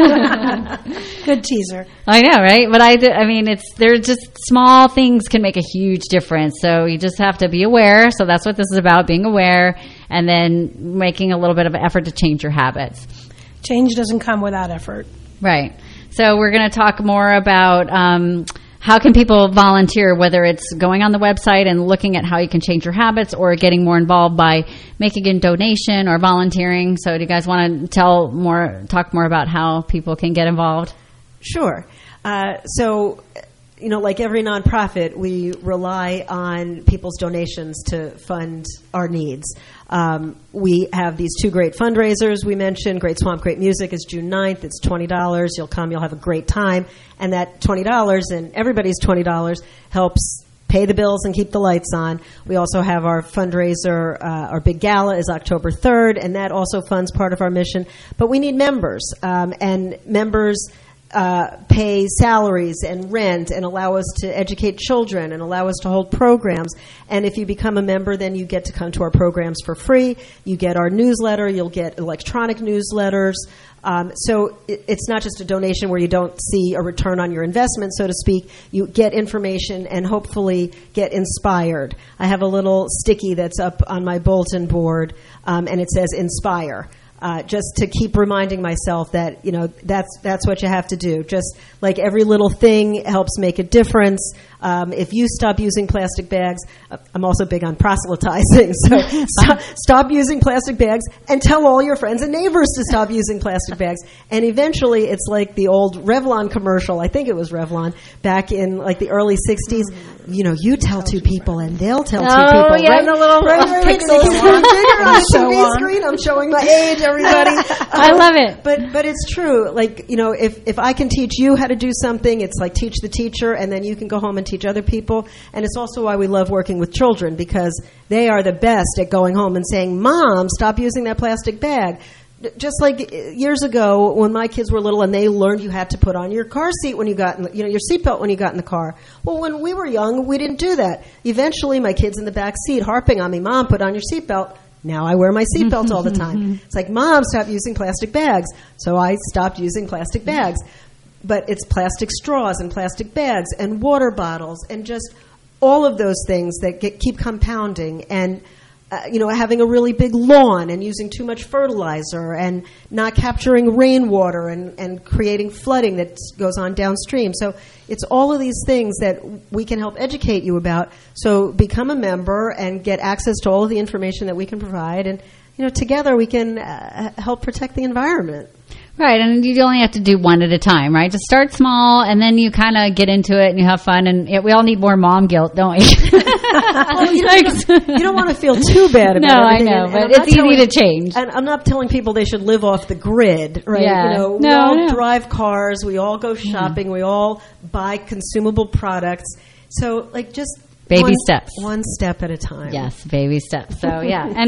Good teaser. I know, right? But they're just small things can make a huge difference. So you just have to be aware. So that's what this is about, being aware, and then making a little bit of an effort to change your habits. Change doesn't come without effort. Right. So we're going to talk more about how can people volunteer, whether it's going on the website and looking at how you can change your habits or getting more involved by making a donation or volunteering. So do you guys want to talk more about how people can get involved? Sure. So, like every nonprofit, we rely on people's donations to fund our needs. We have these two great fundraisers we mentioned. Great Swamp, Great Music is June 9th. It's $20. You'll come, you'll have a great time. And that $20 and everybody's $20 helps pay the bills and keep the lights on. We also have our fundraiser, our big gala is October 3rd, and that also funds part of our mission. But we need members, and members pay salaries and rent and allow us to educate children and allow us to hold programs. And if you become a member, then you get to come to our programs for free. You get our newsletter. You'll get electronic newsletters. So it's not just a donation where you don't see a return on your investment, so to speak. You get information and hopefully get inspired. I have a little sticky that's up on my bulletin board, and it says Inspire. Just to keep reminding myself that, that's what you have to do. Just like every little thing helps make a difference. If you stop using plastic bags, I'm also big on proselytizing, so stop using plastic bags and tell all your friends and neighbors to stop using plastic bags. And eventually it's like the old Revlon commercial, I think it was Revlon, back in like the early 60s. You tell two people and they'll tell two people. Oh, yeah, right? the little pixels on the TV screen. I'm showing my age, everybody. I love it. But it's true. Like, if I can teach you how to do something, it's like teach the teacher, and then you can go home and teach other people. And it's also why we love working with children, because they are the best at going home and saying, Mom, stop using that plastic bag. Just like years ago when my kids were little and they learned you had to put on your car seat when you got in your seatbelt when you got in the car. Well, when we were young, we didn't do that. Eventually, my kid's in the back seat harping on me, Mom, put on your seatbelt. Now I wear my seatbelt all the time. It's like, Mom, stop using plastic bags. So I stopped using plastic bags. But it's plastic straws and plastic bags and water bottles and just all of those things that keep compounding. And having a really big lawn and using too much fertilizer and not capturing rainwater and creating flooding that goes on downstream. So it's all of these things that we can help educate you about. So become a member and get access to all of the information that we can provide. And, together we can help protect the environment. Right, and you only have to do one at a time, right? Just start small, and then you kind of get into it, and you have fun, and we all need more mom guilt, don't we? Well, you don't want to feel too bad about everything. No, I know, but it's easy to change. And I'm not telling people they should live off the grid, right? Yeah. We all drive cars, we all go shopping, we all buy consumable products. So, just... Baby steps. One step at a time. Yes, baby steps. So, yeah. And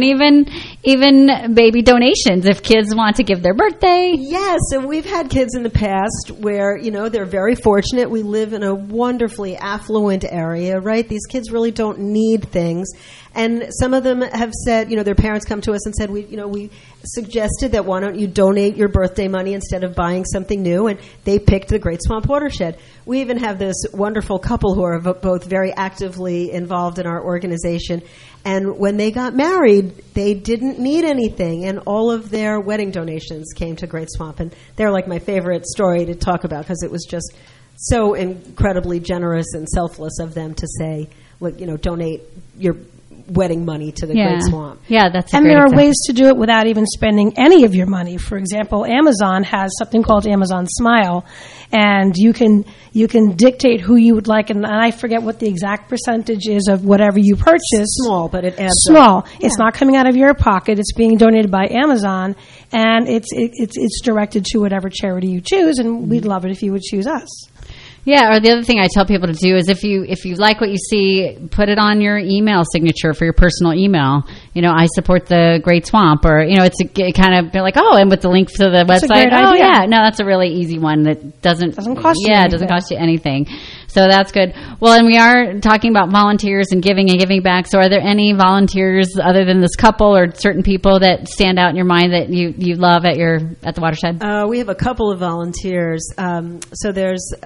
even baby donations if kids want to give their birthday. Yes, and we've had kids in the past where, they're very fortunate. We live in a wonderfully affluent area, right? These kids really don't need things. And some of them have said, their parents come to us and said, we suggested that why don't you donate your birthday money instead of buying something new? And they picked the Great Swamp Watershed. We even have this wonderful couple who are both very actively involved in our organization. And when they got married, they didn't need anything. And all of their wedding donations came to Great Swamp. And they're like my favorite story to talk about because it was just so incredibly generous and selfless of them to say, donate your wedding money to the Great Swamp. Yeah, that's and there are ways to do it without even spending any of your money. For example, Amazon has something called Amazon Smile, and you can dictate who you would like, and I forget what the exact percentage is of whatever you purchase. Small, but it adds small. up. It's not coming out of your pocket. It's being donated by Amazon, and it's directed to whatever charity you choose, and we'd love it if you would choose us. Yeah, or the other thing I tell people to do is if you like what you see, put it on your email signature for your personal email. I support the Great Swamp, or it's kind of like, and with the link to the That's website. A great idea. Yeah, no, that's a really easy one that doesn't cost you. Yeah, it doesn't cost you anything. So that's good. Well, and we are talking about volunteers and giving back. So are there any volunteers other than this couple or certain people that stand out in your mind that you love at the Watershed? We have a couple of volunteers. So there's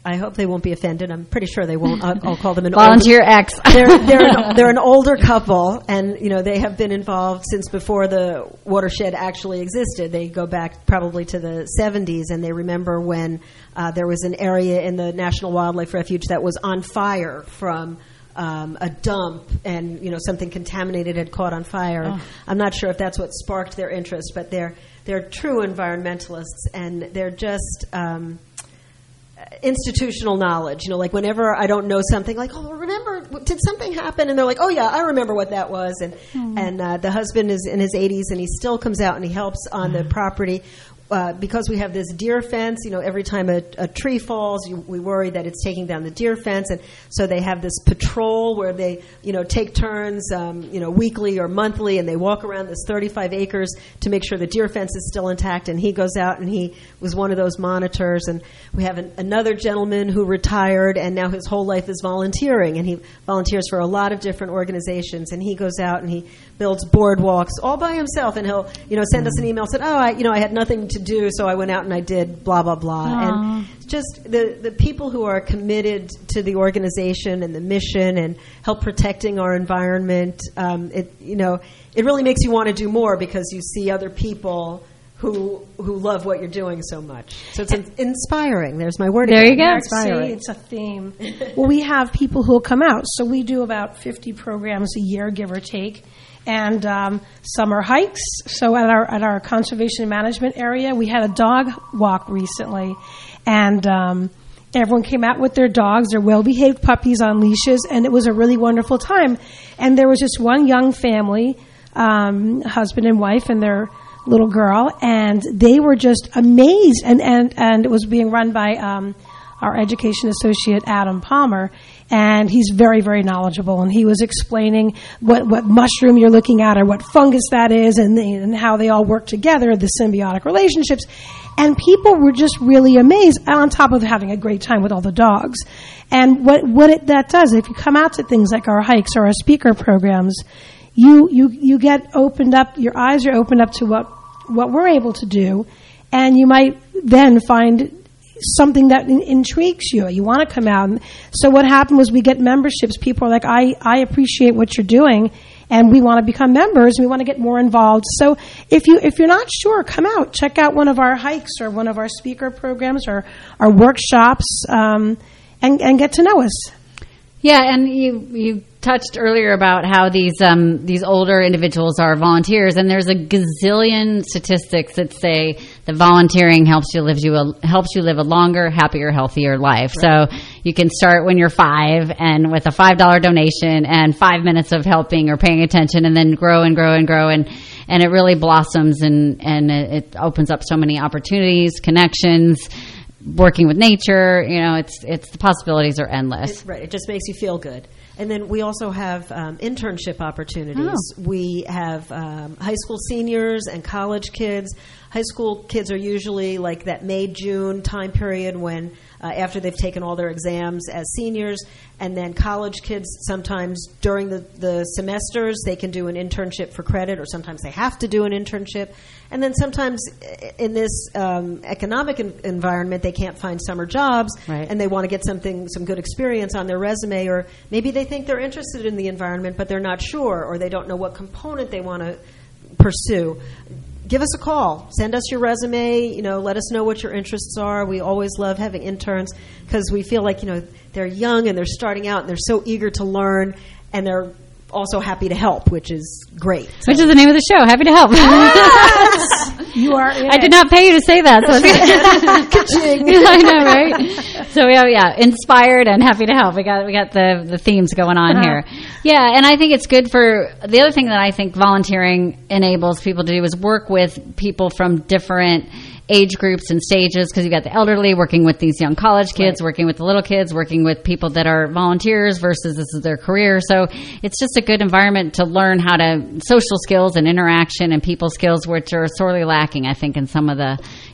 I hope they won't be offended. I'm pretty sure they won't. I'll call them an Volunteer X. They're an older couple, and they have been involved since before the watershed actually existed. They go back probably to the 70s, and they remember when there was an area in the National Wildlife Refuge that was on fire from a dump, and something contaminated had caught on fire. Oh. I'm not sure if that's what sparked their interest, but they're true environmentalists, and they're just institutional knowledge. Like whenever I don't know something, like, oh, remember, did something happen? And they're like, oh yeah, I remember what that was. And the husband is in his 80s, and he still comes out and he helps on the property. Because we have this deer fence, every time a tree falls, we worry that it's taking down the deer fence, and so they have this patrol where they, take turns, weekly or monthly, and they walk around this 35 acres to make sure the deer fence is still intact. And he goes out, and he was one of those monitors. And we have another gentleman who retired, and now his whole life is volunteering, and he volunteers for a lot of different organizations. And he goes out and he builds boardwalks all by himself, and he'll, send us an email, said, oh, I had nothing to do, so I went out and I did blah, blah, blah. Aww. And just the people who are committed to the organization and the mission and help protecting our environment, it really makes you want to do more because you see other people who love what you're doing so much. So it's inspiring. There's my word. There you go. Inspiring. See, it's a theme. Well, we have people who will come out. So we do about 50 programs a year, give or take. And summer hikes. So at our conservation management area, we had a dog walk recently, and everyone came out with their dogs, their well-behaved puppies on leashes, and it was a really wonderful time. And there was just one young family, husband and wife, and their little girl, and they were just amazed. And it was being run by our education associate, Adam Palmer, and he's very, very knowledgeable. And he was explaining what mushroom you're looking at or what fungus that is and how they all work together, the symbiotic relationships. And people were just really amazed, on top of having a great time with all the dogs. And that does, if you come out to things like our hikes or our speaker programs, you get opened up, your eyes are opened up to what we're able to do, and you might then find something that intrigues you. You want to come out. And so what happened was we get memberships. People are like, I appreciate what you're doing, and we want to become members. We want to get more involved. So if you're not sure, come out. Check out one of our hikes or one of our speaker programs or our workshops, and get to know us. Yeah, and you touched earlier about how these older individuals are volunteers, and there's a gazillion statistics that say that volunteering helps you live a longer, happier, healthier life. Right. So you can start when you're 5, and with a $5 donation and 5 minutes of helping or paying attention, and then grow and grow and grow, and it really blossoms, and it opens up so many opportunities, connections. Working with nature, it's the possibilities are endless. Right, it just makes you feel good. And then we also have internship opportunities. Oh. We have high school seniors and college kids. High school kids are usually like that May-June time period when after they've taken all their exams as seniors. And then college kids, sometimes during the semesters, they can do an internship for credit, or sometimes they have to do an internship. And then sometimes in this economic environment, they can't find summer jobs, right, and they want to get some good experience on their resume, or maybe they think they're interested in the environment, but they're not sure, or they don't know what component they want to pursue. Give us a call. Send us your resume. Let us know what your interests are. We always love having interns because we feel like, they're young and they're starting out and they're so eager to learn, and they're also happy to help, which is great. So. Which is the name of the show, Happy to Help. Yes! You are in I did not pay you to say that. So I know, right? So inspired and happy to help. We got the themes going on here. Yeah, and I think it's good for the other thing that I think volunteering enables people to do is work with people from different age groups and stages, because you've got the elderly working with these young college kids, right, working with the little kids, working with people that are volunteers versus this is their career. So it's just a good environment to learn social skills and interaction and people skills, which are sorely lacking, I think, in some of the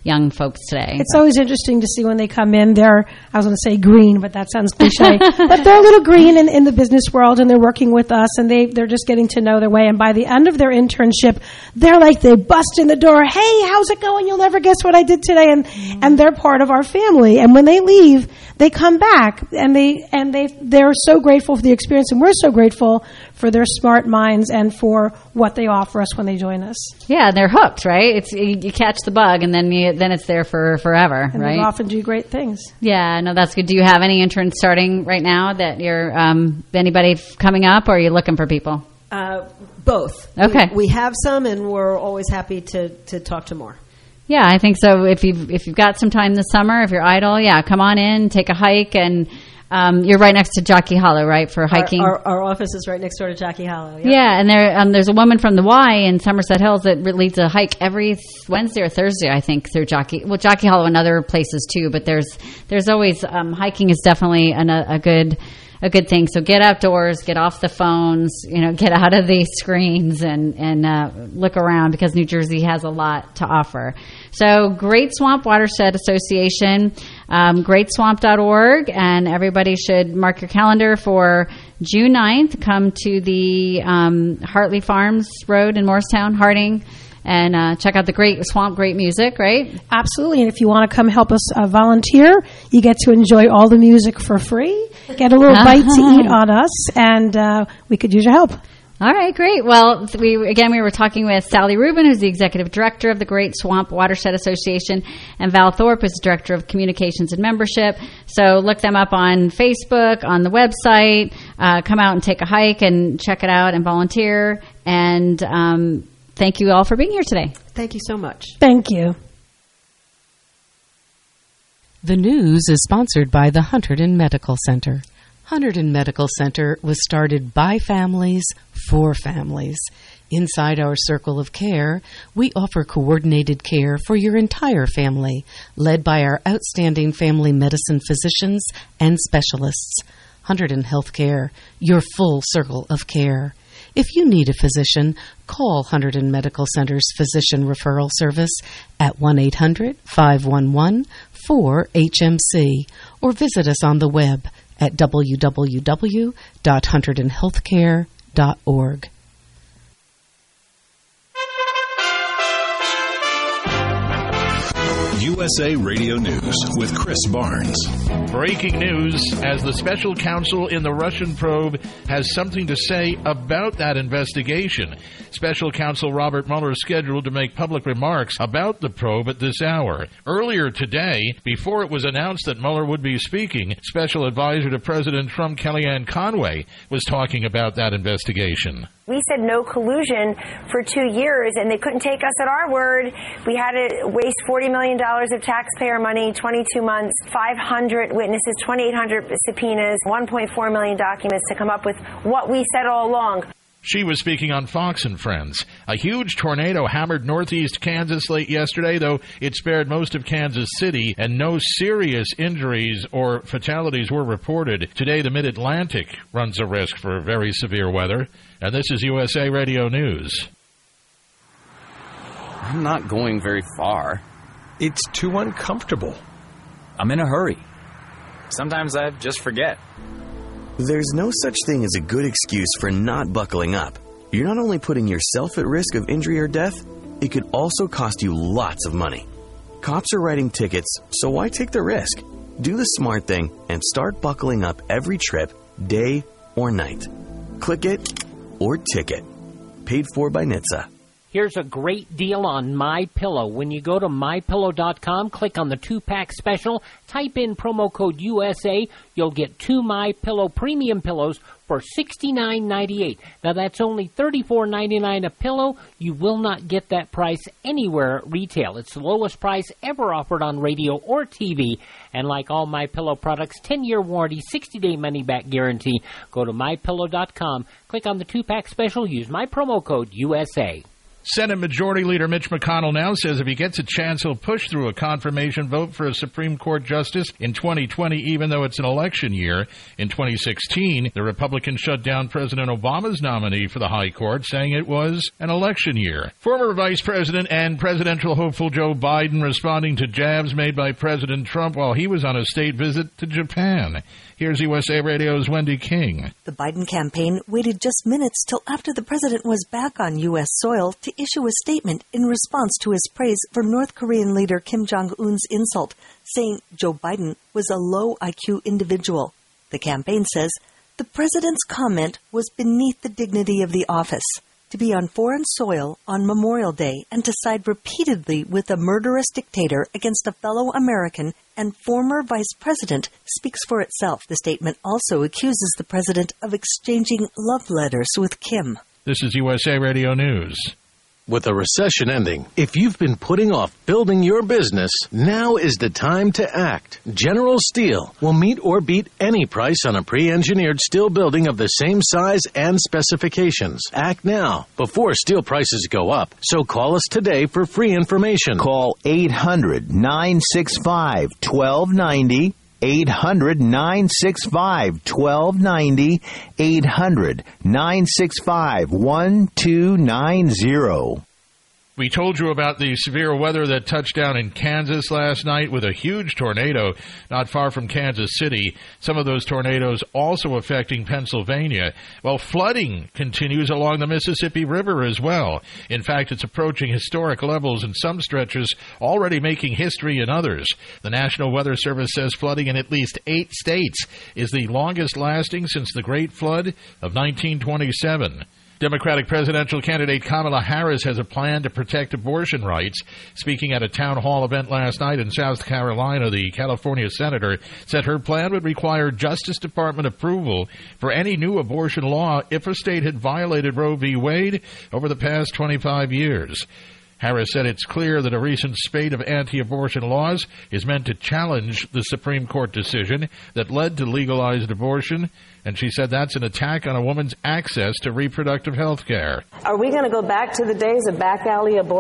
young folks today. It's always interesting to see when they come in. I was going to say green, but that sounds cliche. But they're a little green in the business world, and they're working with us, and they're just getting to know their way. And by the end of their internship, they bust in the door. Hey, how's it going? You'll never guess what I did today. And they're part of our family. And when they leave, they come back, and they're so grateful for the experience, and we're so grateful for their smart minds and for what they offer us when they join us. Yeah, they're hooked, right? You catch the bug, and then it's there for forever, and right? They often do great things. Yeah, no, that's good. Do you have any interns starting right now that you're anybody coming up, or are you looking for people? Both. Okay. We have some, and we're always happy to talk to more. Yeah, I think so. If you've got some time this summer, if you're idle, come on in, take a hike, and you're right next to Jockey Hollow, right, for hiking? Our office is right next door to Jockey Hollow. Yep. Yeah, and there's a woman from the Y in Somerset Hills that leads a hike every Wednesday or Thursday, I think, through Jockey Hollow and other places too. But there's always hiking is definitely a good thing. So get outdoors, get off the phones, get out of the screens and look around, because New Jersey has a lot to offer. So Great Swamp Watershed Association, greatswamp.org, and everybody should mark your calendar for June 9th. Come to the Hartley Farms Road in Morristown, Harding, and check out the Great Swamp, great music, right? Absolutely. And if you want to come help us volunteer, you get to enjoy all the music for free, get a little bite to eat on us, and we could use your help. All right, great. Well, we were talking with Sally Rubin, who's the Executive Director of the Great Swamp Watershed Association, and Val Thorpe, who's Director of Communications and Membership. So look them up on Facebook, on the website, come out and take a hike and check it out and volunteer. And thank you all for being here today. Thank you so much. Thank you. The news is sponsored by the Hunterdon Medical Center. Hunterdon Medical Center was started by families for families. Inside our circle of care, we offer coordinated care for your entire family, led by our outstanding family medicine physicians and specialists. Hunterdon Healthcare, your full circle of care. If you need a physician, call Hunterdon Medical Center's Physician Referral Service at 1-800-511-4HMC or visit us on the web at www.hunterdonhealthcare.org. USA Radio News with Chris Barnes. Breaking news, as the special counsel in the Russian probe has something to say about that investigation. Special counsel Robert Mueller is scheduled to make public remarks about the probe at this hour. Earlier today, before it was announced that Mueller would be speaking, Special Advisor to President Trump Kellyanne Conway was talking about that investigation. We said no collusion for 2 years, and they couldn't take us at our word. We had to waste $40 million of taxpayer money, 22 months, 500 witnesses, 2,800 subpoenas, 1.4 million documents to come up with what we said all along. She was speaking on Fox and Friends. A huge tornado hammered northeast Kansas late yesterday, though it spared most of Kansas City, and no serious injuries or fatalities were reported. Today, the Mid-Atlantic runs a risk for very severe weather. And this is USA Radio News. I'm not going very far. It's too uncomfortable. I'm in a hurry. Sometimes I just forget. There's no such thing as a good excuse for not buckling up. You're not only putting yourself at risk of injury or death, it could also cost you lots of money. Cops are writing tickets, so why take the risk? Do the smart thing and start buckling up every trip, day or night. Click it or ticket. Paid for by NHTSA. Here's a great deal on MyPillow. When you go to MyPillow.com, click on the 2-pack special, type in promo code USA, you'll get 2 MyPillow premium pillows for $69.98. Now that's only $34.99 a pillow. You will not get that price anywhere at retail. It's the lowest price ever offered on radio or TV. And like all MyPillow products, 10-year warranty, 60-day money-back guarantee. Go to MyPillow.com, click on the 2-pack special, use my promo code USA. Senate Majority Leader Mitch McConnell now says if he gets a chance, he'll push through a confirmation vote for a Supreme Court justice in 2020, even though it's an election year. In 2016, the Republicans shut down President Obama's nominee for the High Court, saying it was an election year. Former Vice President and presidential hopeful Joe Biden responding to jabs made by President Trump while he was on a state visit to Japan. Here's USA Radio's Wendy King. The Biden campaign waited just minutes till after the president was back on U.S. soil to issue a statement in response to his praise for North Korean leader Kim Jong-un's insult, saying Joe Biden was a low IQ individual. The campaign says the president's comment was beneath the dignity of the office. To be on foreign soil on Memorial Day and to side repeatedly with a murderous dictator against a fellow American and former vice president speaks for itself. The statement also accuses the president of exchanging love letters with Kim. This is USA Radio News. With a recession ending, if you've been putting off building your business, now is the time to act. General Steel will meet or beat any price on a pre-engineered steel building of the same size and specifications. Act now, before steel prices go up. So call us today for free information. Call 800-965-1290. 800-965-1290, 800-965-1290. We told you about the severe weather that touched down in Kansas last night with a huge tornado not far from Kansas City. Some of those tornadoes also affecting Pennsylvania. Well, flooding continues along the Mississippi River as well. In fact, it's approaching historic levels in some stretches, already making history in others. The National Weather Service says flooding in at least 8 states is the longest lasting since the Great Flood of 1927. Democratic presidential candidate Kamala Harris has a plan to protect abortion rights. Speaking at a town hall event last night in South Carolina, the California senator said her plan would require Justice Department approval for any new abortion law if a state had violated Roe v. Wade over the past 25 years. Harris said it's clear that a recent spate of anti-abortion laws is meant to challenge the Supreme Court decision that led to legalized abortion, and she said that's an attack on a woman's access to reproductive health care. Are we going to go back to the days of back alley abortion?